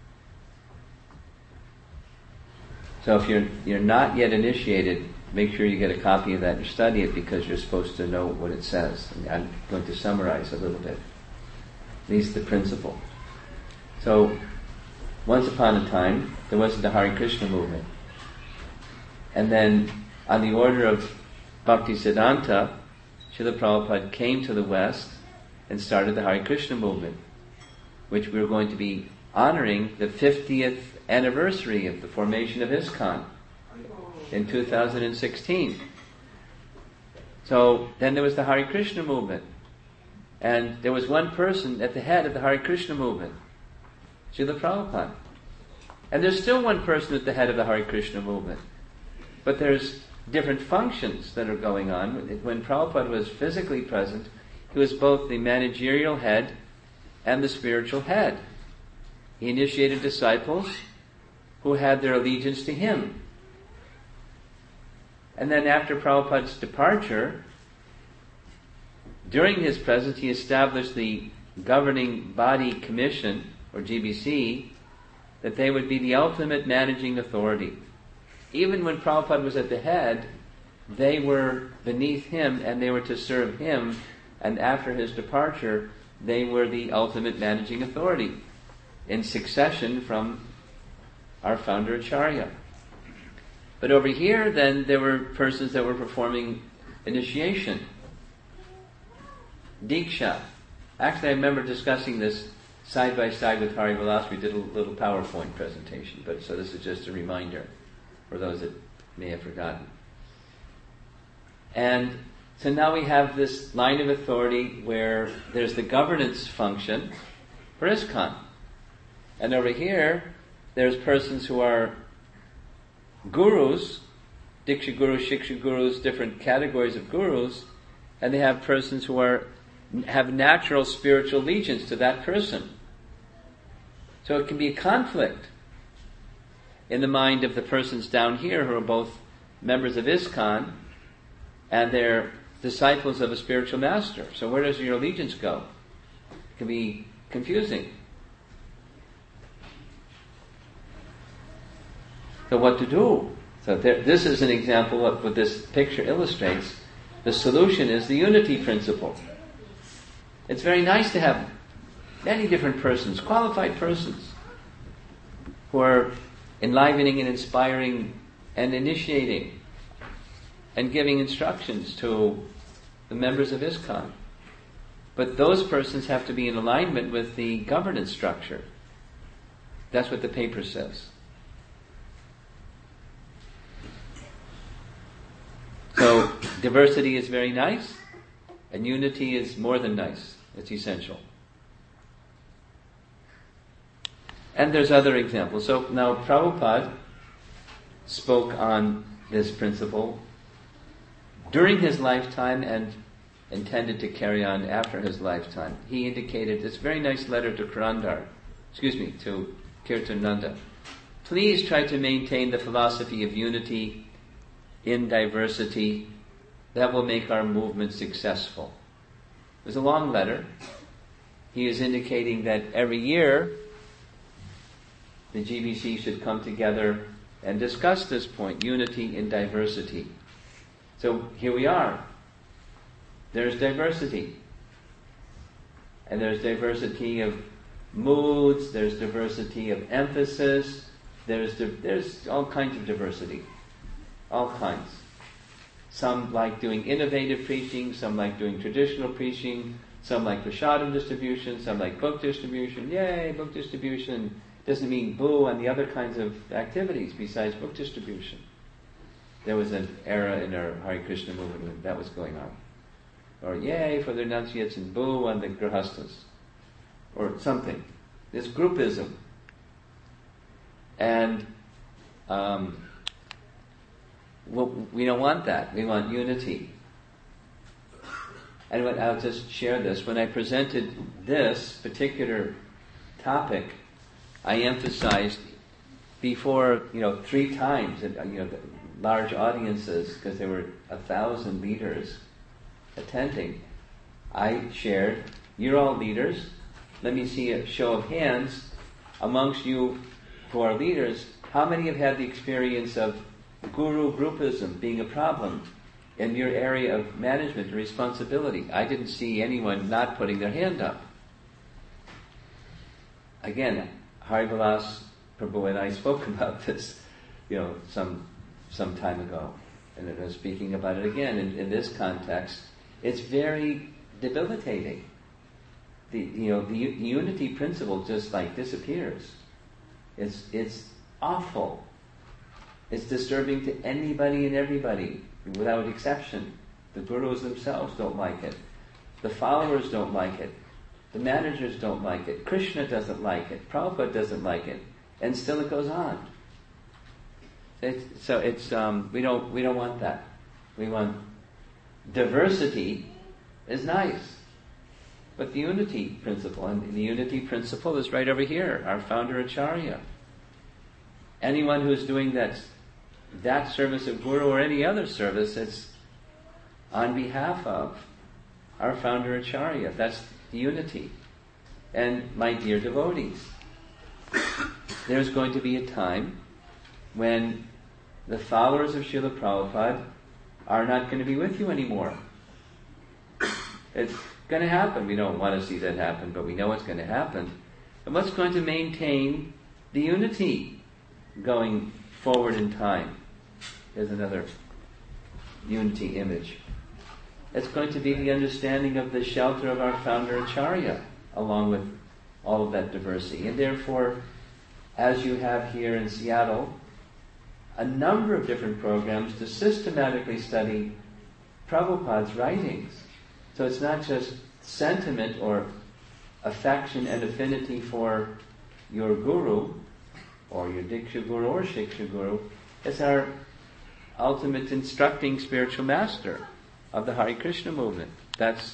So if you're not yet initiated, make sure you get a copy of that and study it, because you're supposed to know what it says. I'm going to summarize a little bit. At least the principle. So, once upon a time, there was the Hare Krishna movement. And then, on the order of Bhaktisiddhanta, Srila Prabhupada came to the West and started the Hare Krishna movement, which we're going to be honoring the 50th anniversary of the formation of ISKCON in 2016. So then there was the Hare Krishna movement, and there was one person at the head of the Hare Krishna movement, Srila Prabhupada. And there's still one person at the head of the Hare Krishna movement, but there's different functions that are going on. When Prabhupada was physically present, he was both the managerial head and the spiritual head. He initiated disciples who had their allegiance to him. And then after Prabhupada's departure, during his presence, he established the Governing Body Commission, or GBC, that they would be the ultimate managing authority. Even when Prabhupada was at the head, they were beneath him and they were to serve him, and after his departure, they were the ultimate managing authority in succession from our founder Acharya. But over here, then, there were persons that were performing initiation, Diksha. Actually, I remember discussing this side by side with Hari Vilas. We did a little PowerPoint presentation, but so this is just a reminder for those that may have forgotten. And so now we have this line of authority where there's the governance function for ISKCON. And over here, there's persons who are gurus, Diksha gurus, Shiksha gurus, different categories of gurus, and they have persons who have natural spiritual allegiance to that person. So it can be a conflict in the mind of the persons down here who are both members of ISKCON and they're disciples of a spiritual master. So where does your allegiance go? It can be confusing. So what to do? So this is an example of what this picture illustrates. The solution is the unity principle. It's very nice to have many different persons, qualified persons, who are enlivening and inspiring and initiating and giving instructions to the members of ISKCON. But those persons have to be in alignment with the governance structure. That's what the paper says. So diversity is very nice, and unity is more than nice. It's essential. And there's other examples. So now Prabhupada spoke on this principle during his lifetime and intended to carry on after his lifetime. He indicated this very nice letter to to Kirtananda. Please try to maintain the philosophy of unity in diversity. That will make our movement successful. It was a long letter. He is indicating that every year the GBC should come together and discuss this point, unity in diversity. So here we are. There's diversity. And there's diversity of moods, there's diversity of emphasis, there's all kinds of diversity. All kinds. Some like doing innovative preaching, some like doing traditional preaching, some like prasadam distribution, some like book distribution. Yay, book distribution. Doesn't mean boo on the other kinds of activities besides book distribution. There was an era in our Hare Krishna movement when that was going on. Or yay for the renunciates and boo on the grihastas. Or something. This groupism. And we don't want that. We want unity. And I'll just share this. When I presented this particular topic, I emphasized before, 3 times, large audiences, because there were 1,000 leaders attending. I shared, you're all leaders. Let me see a show of hands amongst you who are leaders. How many have had the experience of guru groupism being a problem in your area of management and responsibility? I didn't see anyone not putting their hand up. Again, Harivilas Prabhu and I spoke about this, some time ago, and I was speaking about it again in this context. It's very debilitating. The unity principle just like disappears. It's awful. It's disturbing to anybody and everybody, without exception. The gurus themselves don't like it. The followers don't like it. The managers don't like it. Krishna doesn't like it. Prabhupada doesn't like it. And still it goes on. We don't want that. We want diversity is nice. But the unity principle, and the unity principle is right over here, our founder Acharya. Anyone who's doing that service of Guru or any other service, it's on behalf of our founder Acharya. That's the unity. And my dear devotees, there's going to be a time when the followers of Srila Prabhupada are not going to be with you anymore. It's going to happen. We don't want to see that happen, but we know it's going to happen. And what's going to maintain the unity going forward in time? There's another unity image. It's going to be the understanding of the shelter of our founder Acharya, along with all of that diversity. And therefore, as you have here in Seattle, a number of different programs to systematically study Prabhupada's writings. So it's not just sentiment or affection and affinity for your guru, or your Diksha Guru or Shiksha Guru. It's our ultimate instructing spiritual master of the Hare Krishna movement. That's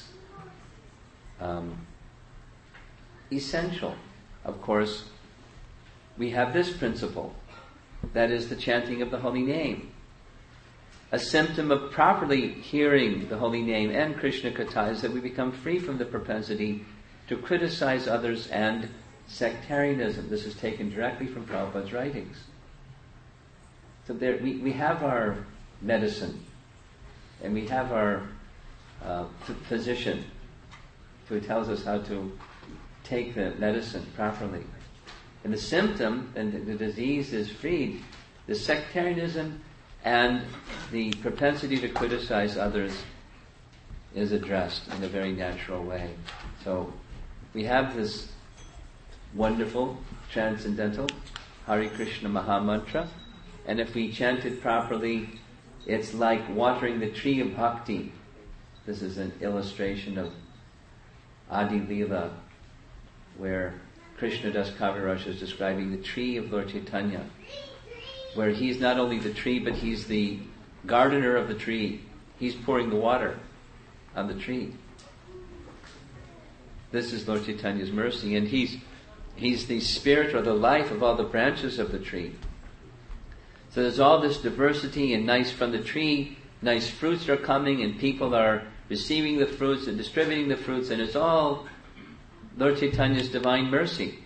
essential. Of course, we have this principle. That is the chanting of the holy name. A symptom of properly hearing the holy name and Krishna Katha is that we become free from the propensity to criticize others and sectarianism. This is taken directly from Prabhupada's writings. So there, we have our medicine, and we have our physician, who tells us how to take the medicine properly. And the symptom and the disease is freed. The sectarianism and the propensity to criticize others is addressed in a very natural way. So we have this wonderful, transcendental Hare Krishna Maha Mantra, and if we chant it properly, it's like watering the tree of bhakti. This is an illustration of Adi Leela, where Krishna Das Kaviraj is describing the tree of Lord Chaitanya, where he's not only the tree, but he's the gardener of the tree. He's pouring the water on the tree. This is Lord Chaitanya's mercy, and he's the spirit or the life of all the branches of the tree. So there's all this diversity, and nice from the tree, nice fruits are coming, and people are receiving the fruits and distributing the fruits, and it's all Lord Chaitanya's divine mercy.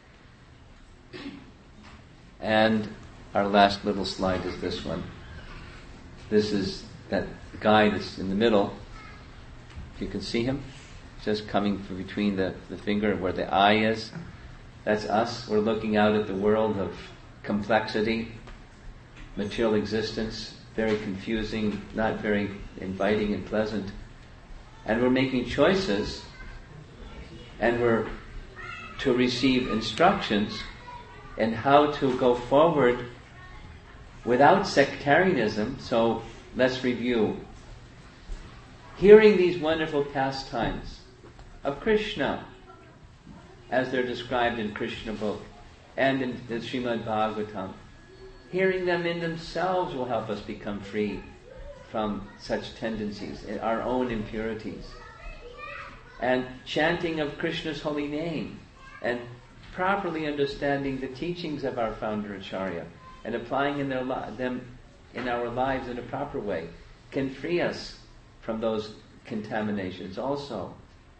And our last little slide is this one. This is that guy that's in the middle. If you can see him, just coming from between the finger where the eye is. That's us. We're looking out at the world of complexity, material existence, very confusing, not very inviting and pleasant. And we're making choices, and we're to receive instructions in how to go forward without sectarianism. So let's review. Hearing these wonderful pastimes of Krishna, as they're described in Krishna book and in the Srimad Bhagavatam, hearing them in themselves will help us become free from such tendencies, our own impurities. And chanting of Krishna's holy name, and properly understanding the teachings of our founder Acharya, and applying them in our lives in a proper way, can free us from those contaminations also.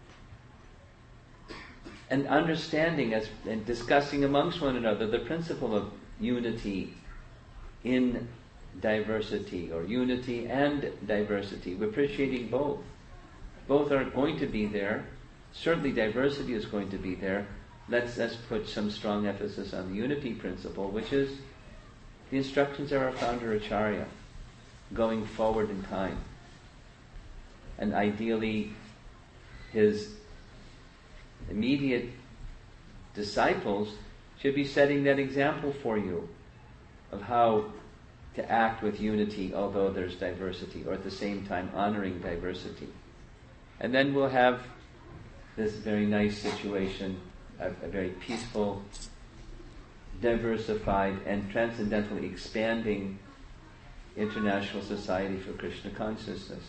And understanding and discussing amongst one another the principle of unity in diversity, or unity and diversity. We're appreciating both. Both are going to be there. Certainly diversity is going to be there. Let's put some strong emphasis on the unity principle, which is the instructions of our founder Acharya, going forward in time. And ideally, his immediate disciples should be setting that example for you of how to act with unity, although there's diversity, or at the same time honoring diversity. And then we'll have this very nice situation, a very peaceful, diversified, and transcendentally expanding international society for Krishna consciousness.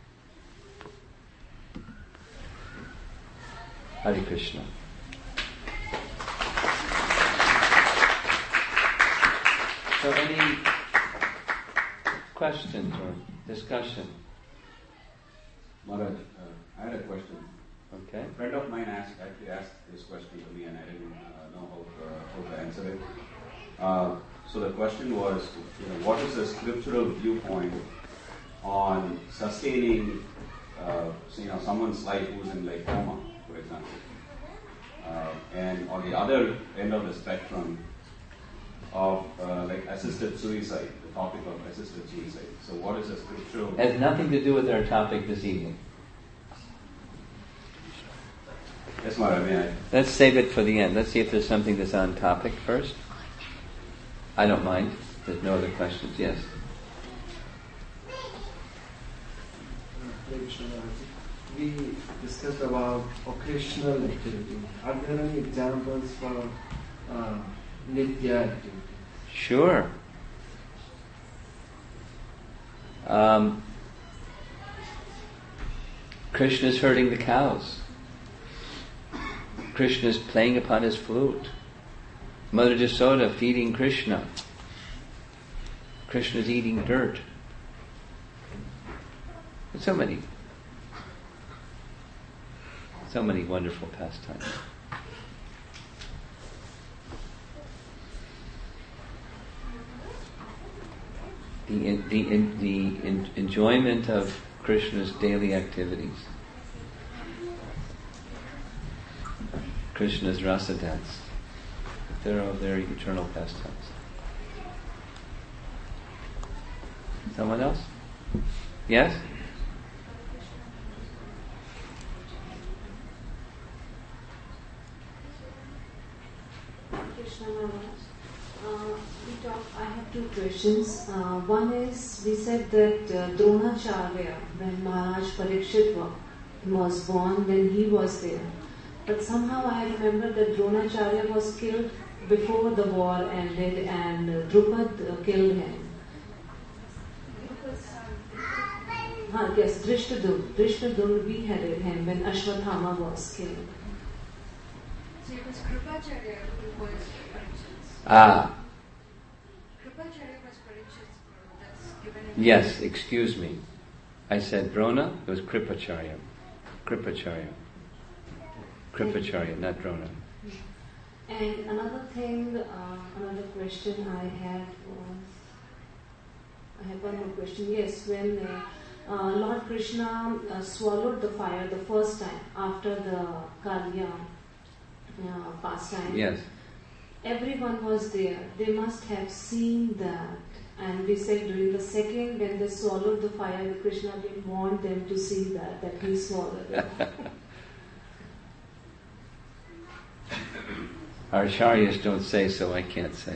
Hare Krishna. So any questions or discussion? Maharaj, I had a question. Okay. A friend of mine actually asked this question to me, and I didn't know how to answer it. So the question was, what is the scriptural viewpoint on sustaining, someone's life who's in like coma, for example, and on the other end of the spectrum of like assisted suicide, the topic of assisted suicide. So what is the scriptural? It has nothing to do with our topic this evening. Yes, Maharaj. Let's save it for the end. Let's see if there's something that's on topic first. I don't mind. There's no other questions. Yes. We discussed about occasional activity. Are there any examples for nitya activity? Sure. Krishna's herding the cows. Krishna's playing upon his flute. Mother Jasoda feeding Krishna. Krishna's eating dirt. So many wonderful pastimes. The enjoyment of Krishna's daily activities. Krishna's rasa dance. They're all very eternal pastimes. Someone else? Yes? Krishna Maharaj. I have two questions. One is, we said that Dronacharya, when Maharaj Parikshit was born, when he was there. But somehow I remember that Dronacharya was killed before the war ended and Drupad killed him. Yes, Drishtadumna beheaded him when Ashwatthama was killed. So it was Kripacharya who was Parikshit's. Kripacharya was Parikshit's guru. That's given in. Yes, excuse me. I said Drona, it was Kripacharya. Kripacharya, not Drona. And another thing, another question I had one more question. Yes, when Lord Krishna swallowed the fire the first time after the Kaliya pastime. Yes. Everyone was there. They must have seen that. And we said during the second, when they swallowed the fire, Krishna didn't want them to see that he swallowed it. Our acharyas don't say, so I can't say.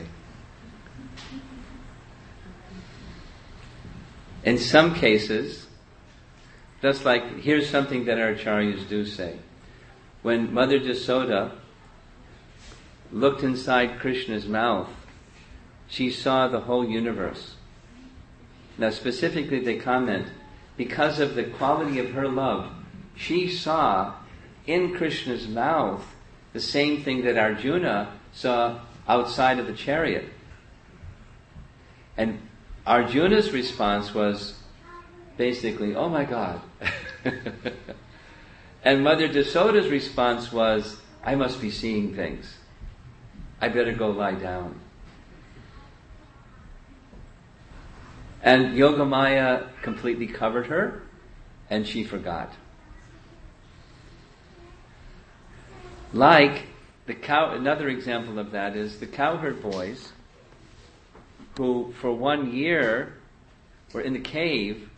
In some cases, just like, here's something that our acharyas do say. When Mother Jasoda looked inside Krishna's mouth, she saw the whole universe. Now specifically they comment, because of the quality of her love, she saw in Krishna's mouth the same thing that Arjuna saw outside of the chariot. And Arjuna's response was basically, oh my God. And Mother Jasoda's response was, I must be seeing things. I better go lie down. And Yogamaya completely covered her, and she forgot. Like another example of that is the cowherd boys, who for 1 year were in the cave,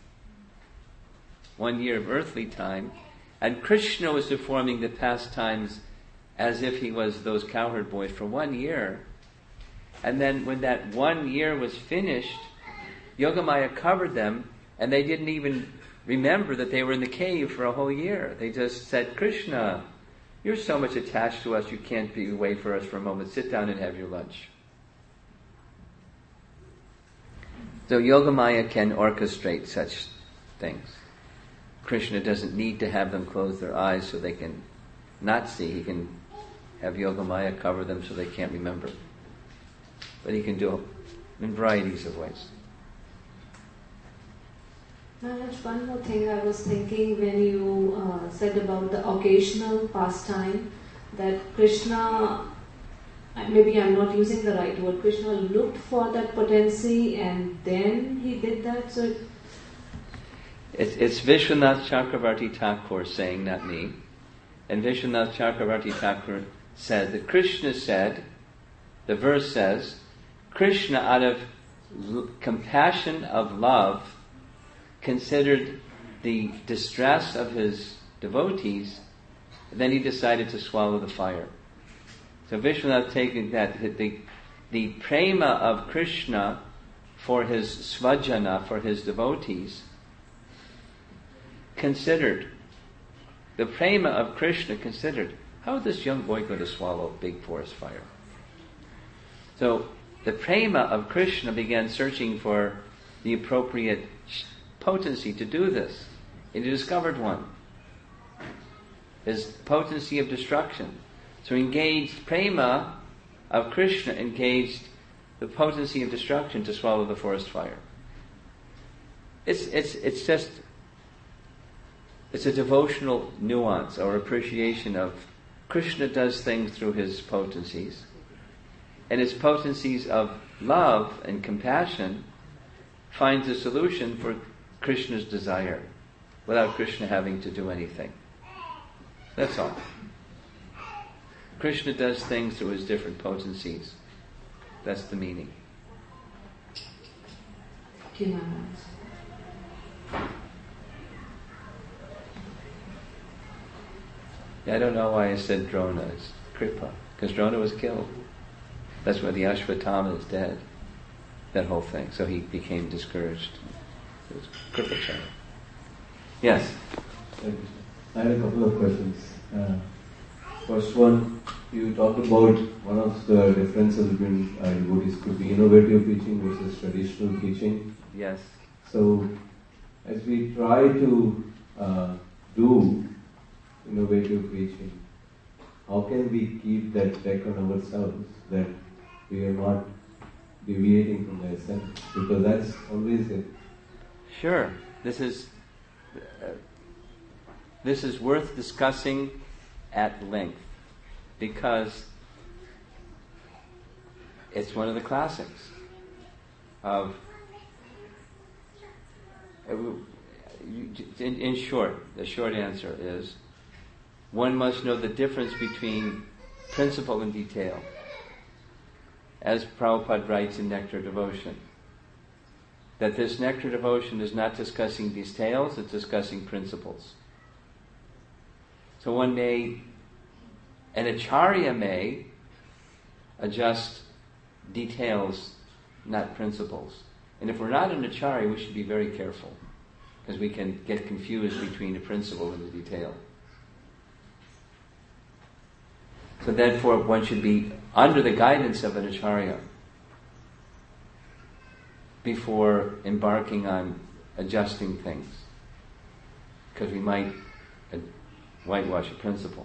1 year of earthly time, and Krishna was performing the pastimes as if he was those cowherd boys for 1 year. And then when that 1 year was finished, Yogamaya covered them, and they didn't even remember that they were in the cave for a whole year. They just said, Krishna, you're so much attached to us, you can't be away for us for a moment. Sit down and have your lunch. So Yogamaya can orchestrate such things. Krishna doesn't need to have them close their eyes so they can not see. He can have Yogamaya cover them so they can't remember. But he can do it in varieties of ways. Maharaj, one more thing I was thinking when you said about the occasional pastime, that Krishna, maybe I'm not using the right word, Krishna looked for that potency and then he did that. So it's Vishwanath Chakravarti Thakur saying, not me. And Vishwanath Chakravarti Thakur said that Krishna said, the verse says, Krishna out of compassion of love considered the distress of his devotees, and then he decided to swallow the fire. So Vishwanath taking that, the prema of Krishna for his svajana, for his devotees, considered, the prema of Krishna considered, how is this young boy going to swallow a big forest fire? So the prema of Krishna began searching for the appropriate potency to do this. And he discovered one. His potency of destruction. So engaged prema of Krishna, engaged the potency of destruction to swallow the forest fire. It's just, it's a devotional nuance or appreciation of Krishna does things through his potencies. And his potencies of love and compassion finds a solution for Krishna's desire without Krishna having to do anything. That's all. Krishna does things through his different potencies. That's the meaning. Thank you, Maharaj. I don't know why I said Drona. It's Kripa. Because Drona was killed. That's why the Ashwatthama is dead. That whole thing. So he became discouraged. It was Kripacharya. Yes? I had a couple of questions. First one, you talked about one of the differences between devotees could be innovative teaching versus traditional teaching. Yes. So, as we try to do innovative teaching, how can we keep that check on ourselves that we are not deviating from the essence? Because that's always it. Sure. This is worth discussing at length because it's one of the classics of, in short, the short answer is one must know the difference between principle and detail. As Prabhupada writes in Nectar Devotion, that this Nectar Devotion is not discussing details, it's discussing principles. So an acharya may adjust details, not principles. And if we're not an acharya, we should be very careful, because we can get confused between the principle and the detail. So therefore, one should be under the guidance of an acharya before embarking on adjusting things, because we might whitewash a principle.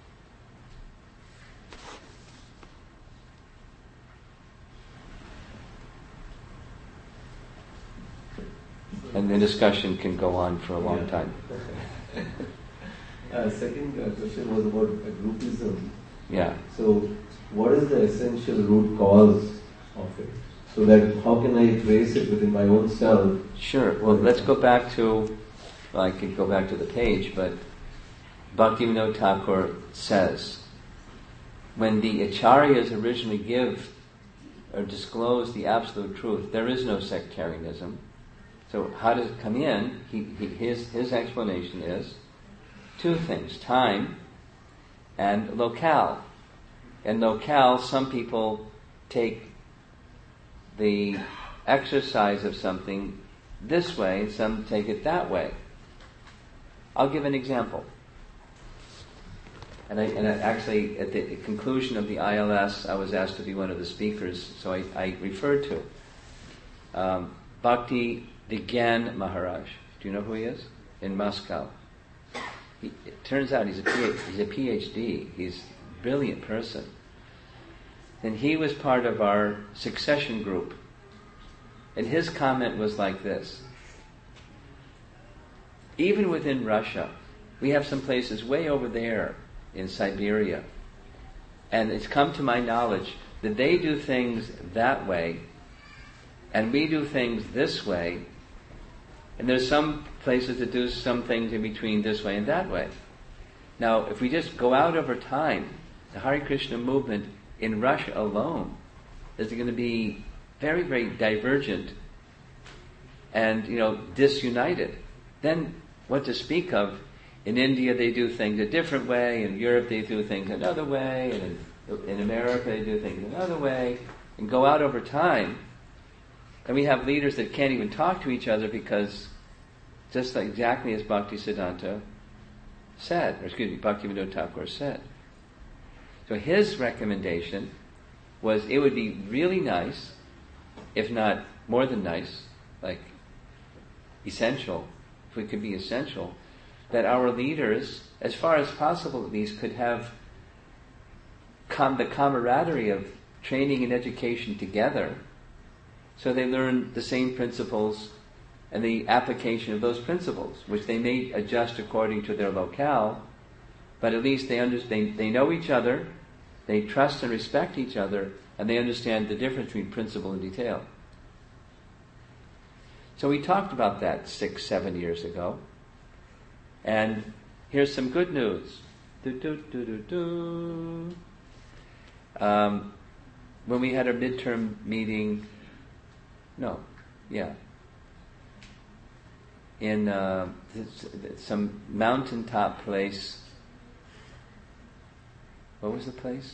And the discussion can go on for a long time. Second question was about groupism. Yeah. So, what is the essential root cause of it? So that how can I trace it within my own self? Sure. Well, let's go back to, I could go back to the page, but Bhaktivinoda Thakur says, when the acharyas originally give or disclose the absolute truth, there is no sectarianism. So how does it come in? His explanation is two things: time and locale. In locale, some people take the exercise of something this way, and some take it that way. I'll give an example. And actually, at the conclusion of the ILS, I was asked to be one of the speakers, so I referred to Bhakti Vigyan Maharaj. Do you know who he is? In Moscow. It turns out he's a PhD. He's a brilliant person. And he was part of our succession group. And his comment was like this: even within Russia, we have some places way over there in Siberia, and it's come to my knowledge that they do things that way, and we do things this way, and there's some places that do some things in between this way and that way. Now, if we just go out over time, the Hare Krishna movement in Russia alone is going to be very, very divergent and, disunited. Then what to speak of? In India they do things a different way, in Europe they do things another way, and in America they do things another way, and go out over time. And we have leaders that can't even talk to each other because, just like exactly as Bhaktisiddhanta said, Bhaktivinoda Thakur said. So his recommendation was it would be really nice, if not more than nice, like essential, if we could be essential, that our leaders, as far as possible at least, could have the camaraderie of training and education together, so they learn the same principles and the application of those principles, which they may adjust according to their locale, but at least they know each other, they trust and respect each other, and they understand the difference between principle and detail. So we talked about that 6-7 years ago. And here's some good news. when we had our midterm meeting, in some mountaintop place. What was the place?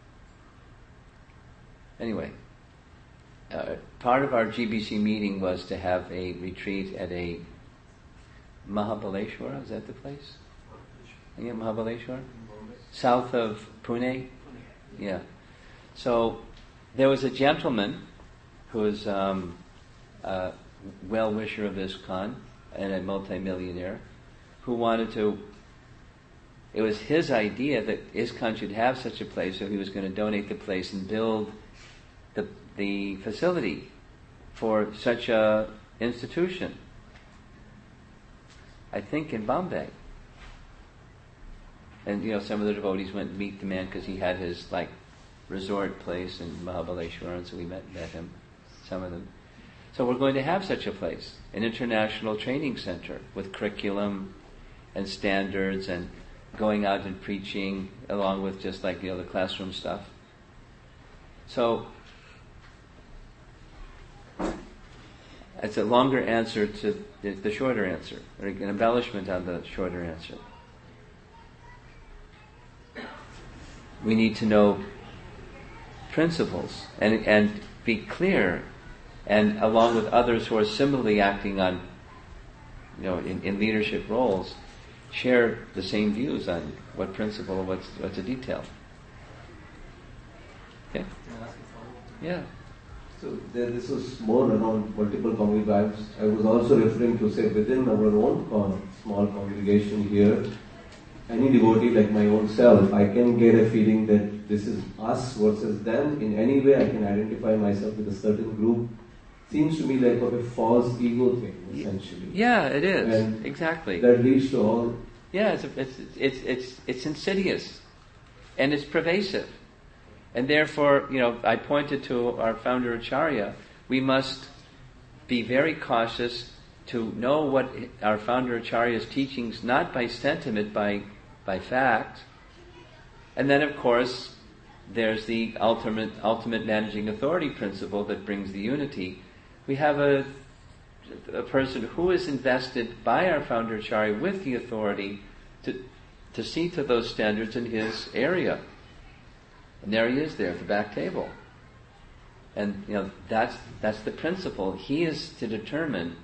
Anyway, part of our GBC meeting was to have a retreat at a Mahabaleshwar. Is that the place? Yeah, Mahabaleshwar? South of Pune? Yeah. So there was a gentleman who was a well-wisher of ISKCON and a multi-millionaire who wanted to. It was his idea that ISKCON should have such a place, so he was going to donate the place and build the facility for such a institution. I think in Bombay. And some of the devotees went to meet the man because he had his resort place in Mahabaleshwar, and so we met him, some of them. So we're going to have such a place, an international training center with curriculum and standards and going out and preaching along with just the classroom stuff. So it's a longer answer to the shorter answer, or an embellishment on the shorter answer. We need to know principles and be clear, and along with others who are similarly acting on, in leadership roles, share the same views on what principle or what's a detail. Okay? Yeah. So this was more around multiple congregations. I was also referring to, say, within our own small congregation here, any devotee like my own self, I can get a feeling that this is us versus them. In any way I can identify myself with a certain group. Seems to me like a false ego thing, essentially. Yeah, it is. And exactly. That leads to all. Yeah, it's insidious, and it's pervasive, and therefore, I pointed to our founder Acharya. We must be very cautious to know what our founder Acharya's teachings, not by sentiment, by fact. And then, of course, there's the ultimate managing authority principle that brings the unity. We have a person who is invested by our founder Acharya with the authority to see to those standards in his area. And there he is there at the back table. And that's the principle. He is to determine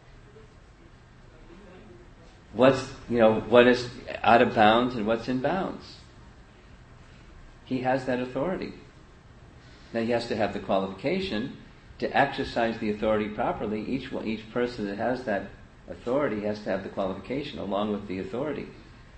what is out of bounds and what's in bounds. He has that authority. Now he has to have the qualification to exercise the authority properly. Each person that has that authority has to have the qualification along with the authority.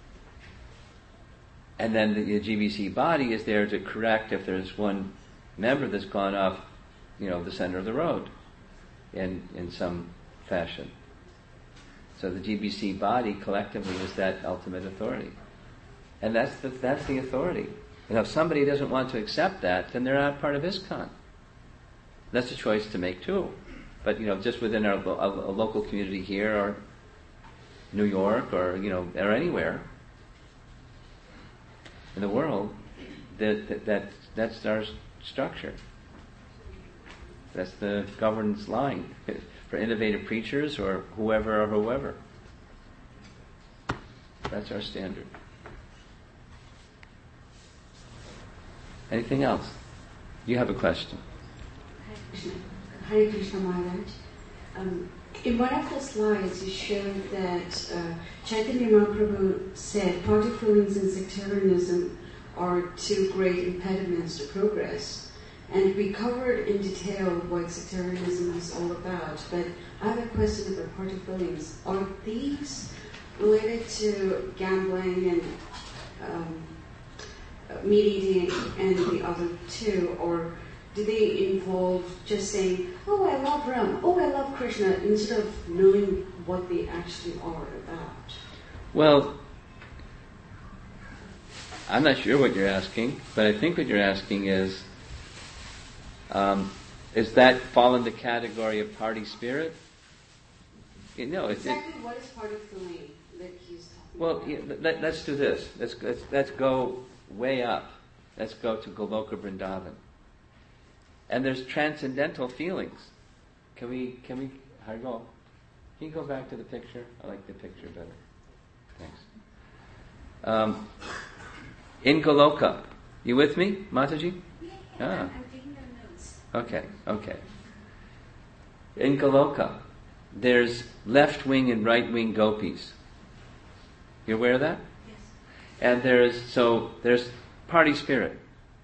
And then the GBC body is there to correct if there's one member that's gone off, the center of the road in some fashion. So the GBC body collectively is that ultimate authority. And that's the authority. If somebody doesn't want to accept that, then they're not part of ISKCON. That's a choice to make too. But just within our local community here, or New York, or or anywhere in the world, that's our structure. That's the governance line for innovative preachers or whoever. That's our standard. Anything else? You have a question. Hare Krishna Maharaj. In one of the slides, you showed that Chaitanya Mahaprabhu said party feelings and sectarianism are two great impediments to progress. And we covered in detail what sectarianism is all about. But I have a question about party feelings. Are these related to gambling and meat eating and the other two, or do they involve just saying, "Oh, I love Ram, oh, I love Krishna," instead of knowing what they actually are about? Well, I'm not sure what you're asking, but I think what you're asking is that fall in the category of party spirit? Exactly what is party feeling that he's talking Well, about? let's do this. Let's go way up. Let's go to Goloka Vrindavan. And there's transcendental feelings. Can we, Hargo, can you go back to the picture? I like the picture better. Thanks. In Goloka, you with me, Mataji? Yeah, I'm taking down notes. Okay. In Goloka, there's left wing and right wing gopis. You aware of that? Yes. And there's party spirit.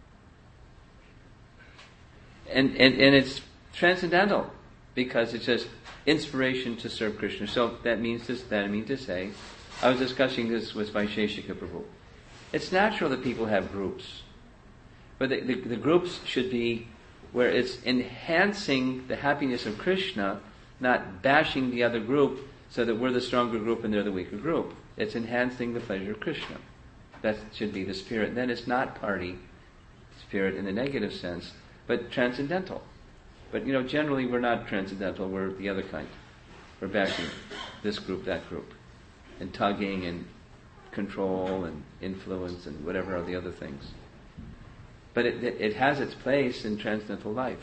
And it's transcendental because it's just inspiration to serve Krishna. So that means to say, I was discussing this with Vaisheshika Prabhu. It's natural that people have groups. But the groups should be where it's enhancing the happiness of Krishna, not bashing the other group so that we're the stronger group and they're the weaker group. It's enhancing the pleasure of Krishna. That should be the spirit. And then it's not party spirit in the negative sense, but transcendental. But generally we're not transcendental, we're the other kind. We're bashing this group, that group, and tugging and control and influence and whatever are the other things. But it has its place in transcendental life.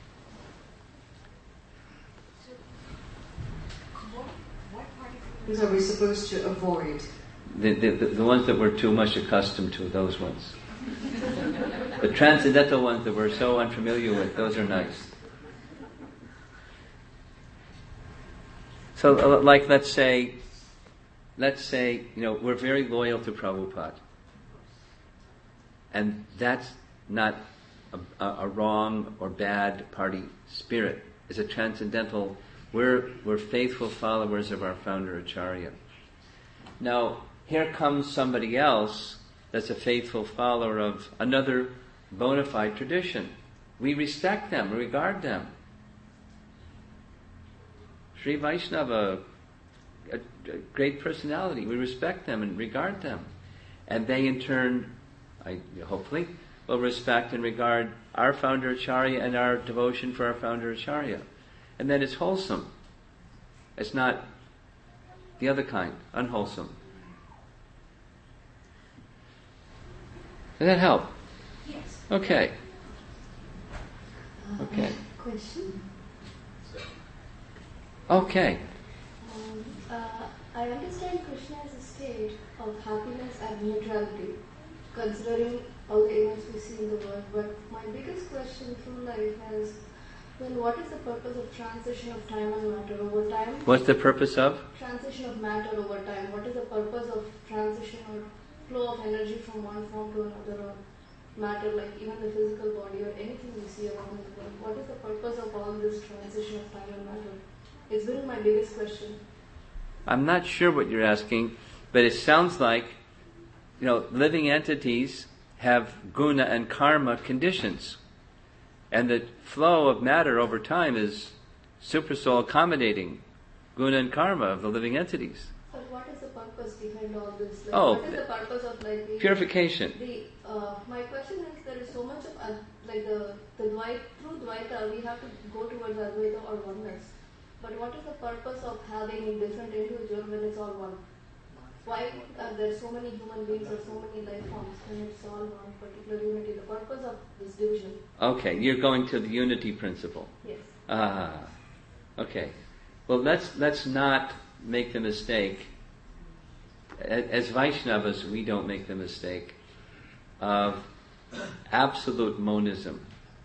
So, what These are we supposed to avoid? The ones that we're too much accustomed to, those ones. The transcendental ones that we're so unfamiliar with, those are nice. So, like, let's say, we're very loyal to Prabhupada. And that's not a wrong or bad party spirit. It's a transcendental, we're faithful followers of our founder Acharya. Now, here comes somebody else that's a faithful follower of another bona fide tradition. We respect them, we regard them. Sri Vaishnava, a great personality, we respect them and regard them. And they in turn, hopefully, will respect and regard our founder Acharya and our devotion for our founder Acharya. And then it's wholesome. It's not the other kind, unwholesome. Does that help? Yes. Okay. Question. Okay. I understand Krishna as a state of happiness and neutrality, considering all the events we see in the world. But my biggest question through life is, then what is the purpose of transition of time and matter over time? What's the purpose of? Transition of matter over time. What is the purpose of transition or flow of energy from one form to another, or matter, like even the physical body or anything we see around the world? What is the purpose of all this transition of time and matter? It's been my biggest question. I'm not sure what you're asking, but it sounds like, living entities have guna and karma conditions. And the flow of matter over time is supersoul accommodating guna and karma of the living entities. But what is the purpose behind all this? Oh, what is the purpose of purification. My question is, there is so much of the through Dvaita we have to go towards Advaita or oneness. But what is the purpose of having different individuals when it's all one? Why are there so many human beings or so many life forms when it's all one particular unity? The purpose of this division. Okay, you're going to the unity principle. Yes. Okay. Well, let's not make the mistake. As Vaishnavas, we don't make the mistake of absolute monism.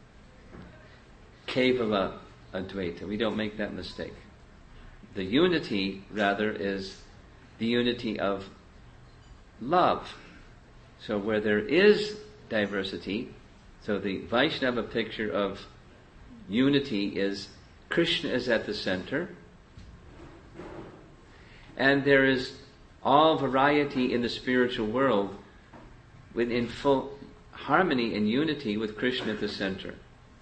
Kevala Advaita. We don't make that mistake. The unity, rather, is the unity of love. So where there is diversity, so the Vaishnava picture of unity is Krishna is at the center, and there is all variety in the spiritual world in full harmony and unity with Krishna at the center.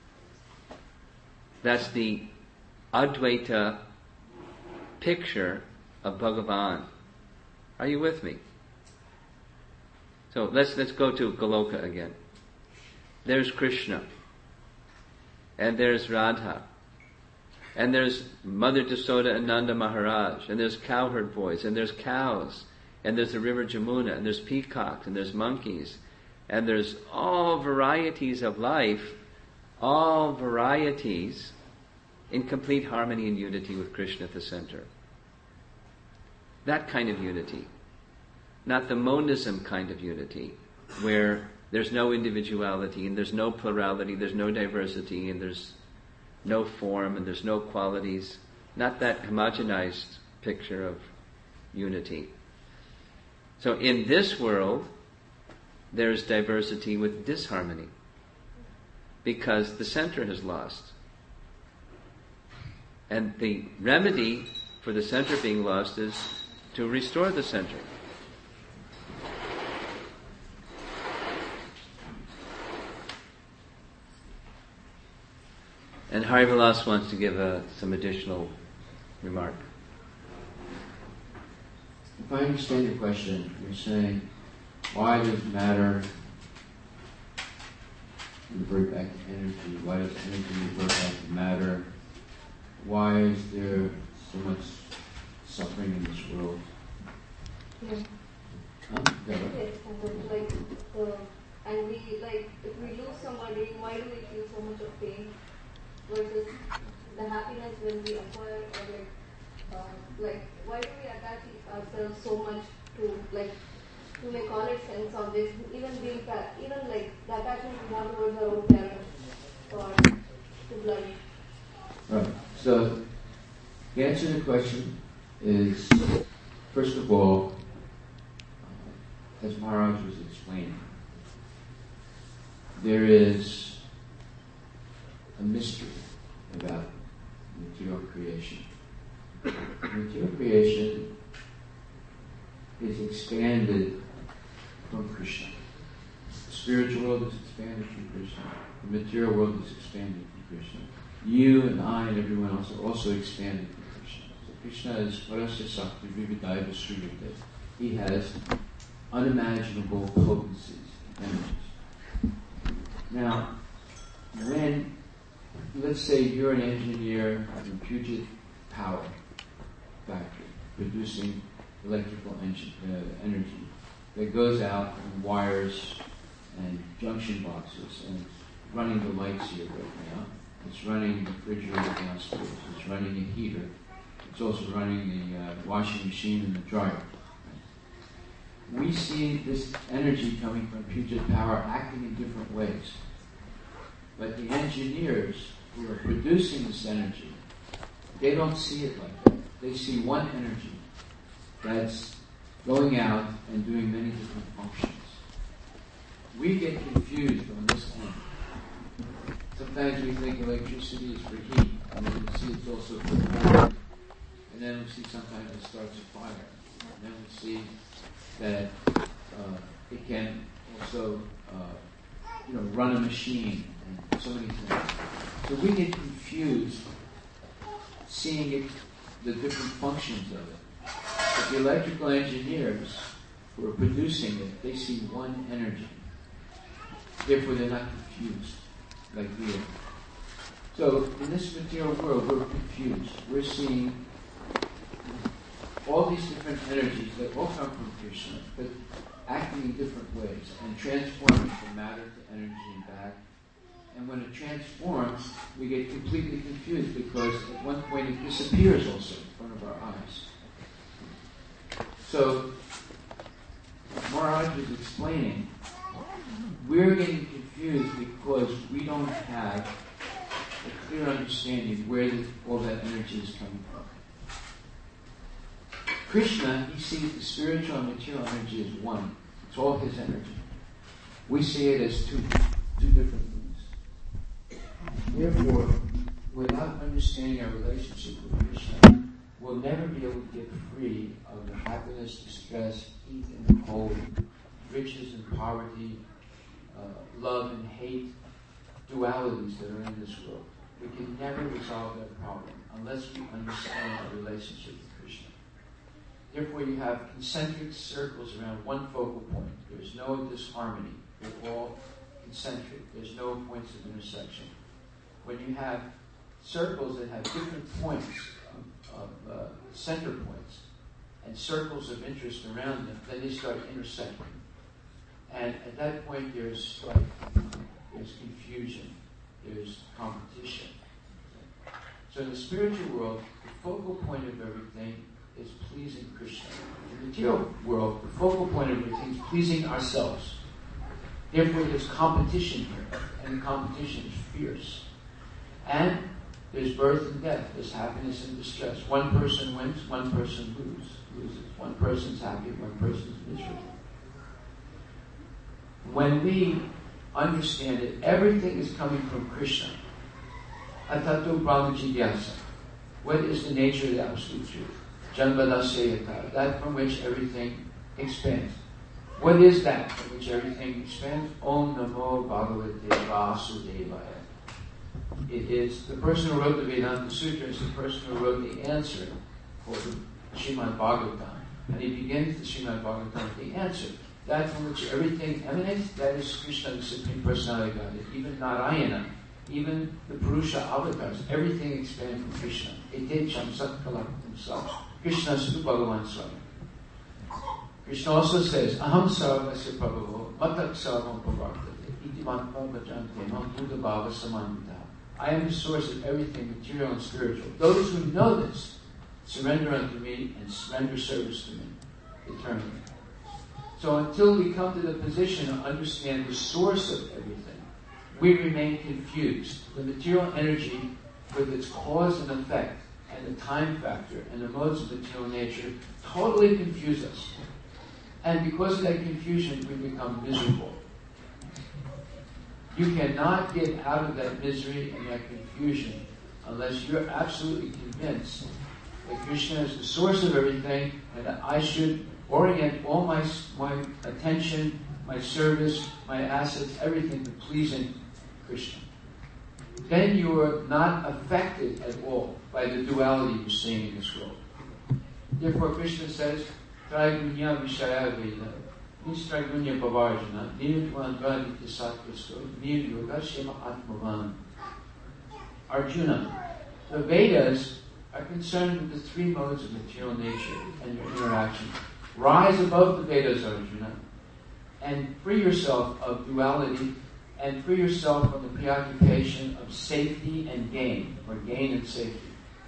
That's the Advaita picture of Bhagavan. Are you with me? So let's go to Goloka again. There's Krishna, and there's Radha, and there's Mother Yasoda and Nanda Maharaj, and there's cowherd boys, and there's cows, and there's the river Jamuna, and there's peacocks, and there's monkeys, And there's all varieties of life, all varieties in complete harmony and unity with Krishna at the center. That kind of unity. Not the monism kind of unity, where there's no individuality and there's no plurality, there's no diversity and there's no form and there's no qualities. Not that homogenized picture of unity. So in this world, there's diversity with disharmony because the center has lost. And the remedy for the center being lost is to restore the center. And Harivilas wants to give some additional remark. If I understand your question, you're saying, why does matter revert back to energy? Why does energy revert back to matter? Why is there so much suffering in this world? Yeah. Huh? Yes, and we if we lose somebody, why do we feel so much of pain versus the happiness when we acquire, or why do we attach ourselves so much to make all its sense of this, even the attachment we have towards our own parents or to blood. Right. So the answer to the question is, first of all, as Maharaj was explaining, there is a mystery about material creation. Material creation is expanded from Krishna. The spiritual world is expanded from Krishna. The material world is expanded from Krishna. You and I and everyone else are also expanded from Krishna. So Krishna is Parasya Sakti Vividaiva Srivite. He has unimaginable potencies, energies. Now, when, let's say you're an engineer at a Puget Power factory producing electrical energy that goes out and wires and junction boxes and it's running the lights here right now. It's running the refrigerator downstairs. It's running a heater. It's also running the washing machine and the dryer. We see this energy coming from Puget Power acting in different ways. But the engineers who are producing this energy, they don't see it like that. They see one energy that's going out and doing many different functions. We get confused on this end. Sometimes we think electricity is for heat, and then we see it's also for cold. And then we see sometimes it starts a fire. And then we see that it can also run a machine and so many things. So we get confused seeing it, the different functions of it. But the electrical engineers who are producing it, they see one energy. Therefore, they're not confused like we are. So in this material world, we're confused. We're seeing all these different energies that all come from Krishna, but acting in different ways and transforming from matter to energy and back. And when it transforms, we get completely confused because at one point it disappears also in front of our eyes. So, Maharaj was explaining, we're getting confused because we don't have a clear understanding where all that energy is coming from. Krishna, he sees the spiritual and material energy as one. It's all his energy. We see it as two different things. Therefore, without understanding our relationship with Krishna, we'll never be able to get free of the happiness, distress, heat and cold, riches and poverty, love and hate, dualities that are in this world. We can never resolve that problem unless we understand our relationship with Krishna. Therefore, you have concentric circles around one focal point. There's no disharmony. They're all concentric. There's no points of intersection. When you have circles that have different points of center points and circles of interest around them, then they start intersecting. And at that point there's strife, there's confusion, there's competition. So in the spiritual world, the focal point of everything is pleasing Krishna. In the material world, the focal point of everything is pleasing ourselves. Therefore there's competition here, and the competition is fierce. And there's birth and death, there's happiness and distress. One person wins, one person loses. One person's happy, one person's miserable. When we understand that everything is coming from Krishna, Atato Brahma Jigyasa, what is the nature of the absolute truth? Janvadasayata, that from which everything expands. What is that from which everything expands? Om Namo Bhagavate Vasudevaya. It is the person who wrote the Vedanta Sutra is the person who wrote the answer for the Srimad Bhagavatam. And he begins the Srimad Bhagavatam with the answer. That from which everything emanates, that is Krishna, the Supreme Personality of Godhead. Even Narayana, even the Purusha avatars, everything expands from Krishna. Etecham Satkalak himself. Krishna Sri Bhagavan Swami. Krishna also says, Aham Sarvasya Prabhavo, Matak Sarvam Pavartate, Itimatma Bhajante, Mam Buddha Bhava Samandita. I am the source of everything, material and spiritual. Those who know this, surrender unto me and render service to me eternally. So until we come to the position to understand the source of everything, we remain confused. The material energy with its cause and effect and the time factor and the modes of material nature totally confuse us. And because of that confusion, we become miserable. You cannot get out of that misery and that confusion unless you're absolutely convinced that Krishna is the source of everything and that I should orient all my attention, my service, my assets, everything to pleasing Krishna. Then you are not affected at all by the duality you're seeing in this world. Therefore Krishna says, Traigunya Vishaya Veda, Nistraigunya Pavarjana, Nirvandvaditi Sattvasto, Niryoga Shema Atmavan. Arjuna, the Vedas are concerned with the three modes of material nature and their interaction. Rise above the Vedas, Arjuna, and free yourself of duality and free yourself from the preoccupation of safety and gain, or gain and safety.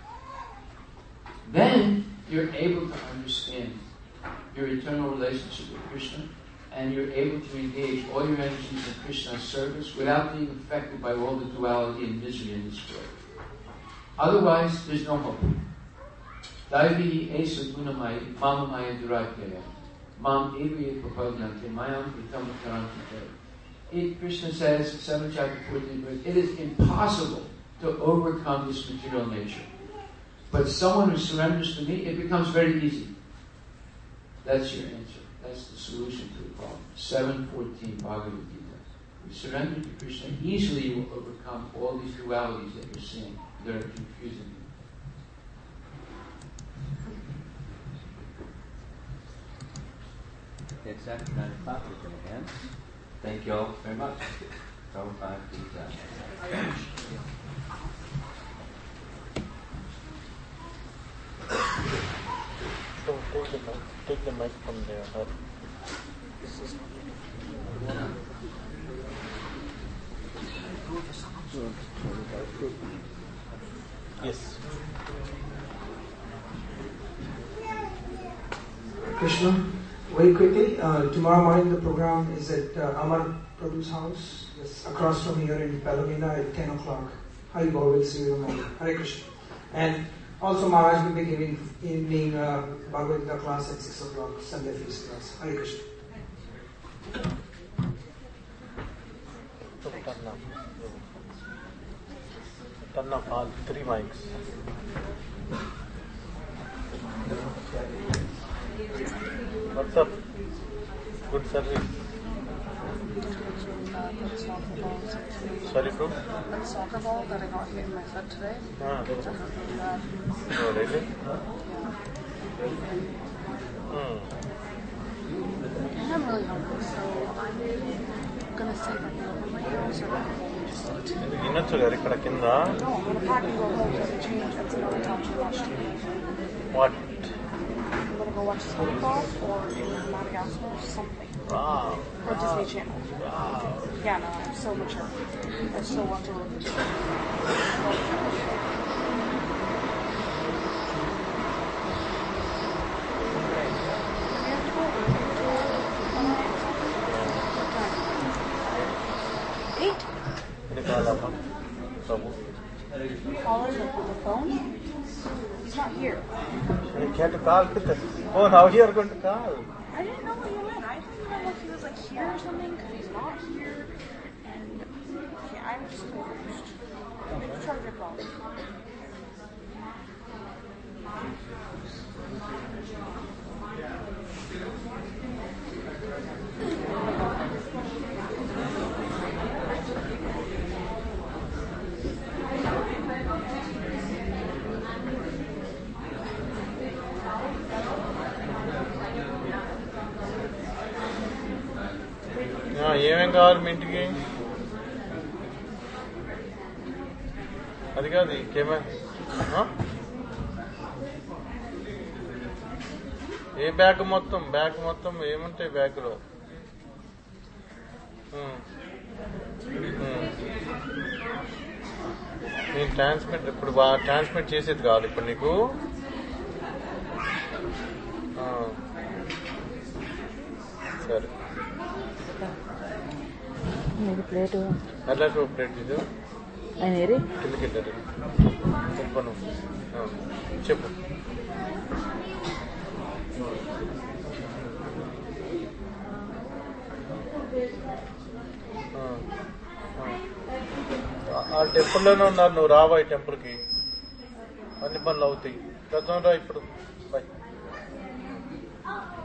Then you're able to understand your eternal relationship with Krishna, and you're able to engage all your energies in Krishna's service without being affected by all the duality and misery in this world. Otherwise, there's no hope. Daivi esa gunamaya mamamaya durakaya mam eviya papadnante mayam itam karantite. Krishna says, 7th chapter 14th verse, it is impossible to overcome this material nature. But someone who surrenders to me, it becomes very easy. That's your answer. That's the solution to the problem. 7:14 Bhagavad Gita. You surrender to Krishna, easily you will overcome all these dualities that you're seeing that are confusing you. It's after 9 o'clock we're going to end. Thank you all very much. Prabhupada, So take the mic from there. Yes. Krishna, very quickly, tomorrow morning the program is at Amar Prabhu's house, just across from here in Palomina at 10 o'clock. Hari Bol, we'll see you tomorrow. Hare Krishna. And also Maharaj will be giving evening Bhagavad Gita class at 6 o'clock, Sunday feast class. Hare Krishna. Turn off all 3 mics. What's up? Good service. Sorry, bro? That soccer ball that I got hit in my foot today. Ah. It's hurt really bad. Oh, really? And I'm really hungry, so I'm gonna see if I can open my ears or just eat. Innocchula ikkada kinda. No, I'm gonna pack and go home and change. That's another time to watch TV. What? I'm gonna go watch SpongeBob or Madagascar or something. Wow. Or Disney Channel. Wow. Yeah, no, I'm so mature. I still watch all of this. Call her with the phone? He's not here. You can't call with the phone. How you are going to call? I didn't know what you meant. I didn't know if he was like here or something because he's not here. And yeah, I'm just confused. Maybe try to call. ఏమేం కావాలి మీ ఇంటికి? అది కాదు ఇంకేమే ఏ bag మొత్తం ఏముంటాయి బ్యాగ్లో? నేను transmit ఇప్పుడు ట్రాన్స్మిట్ చేసేది కాదు ఇప్పుడు నీకు. సరే ప్లేట్ అట్లా ప్లేట్ ఇది కిందకి వెళ్ళారు చెప్పను చెప్పు. ఆ టెంపుల్లోనే ఉన్నారు, నువ్వు రావా ఈ టెంపుల్కి? అన్ని పనులు అవుతాయి. గతంలో ఇప్పుడు బాయ్.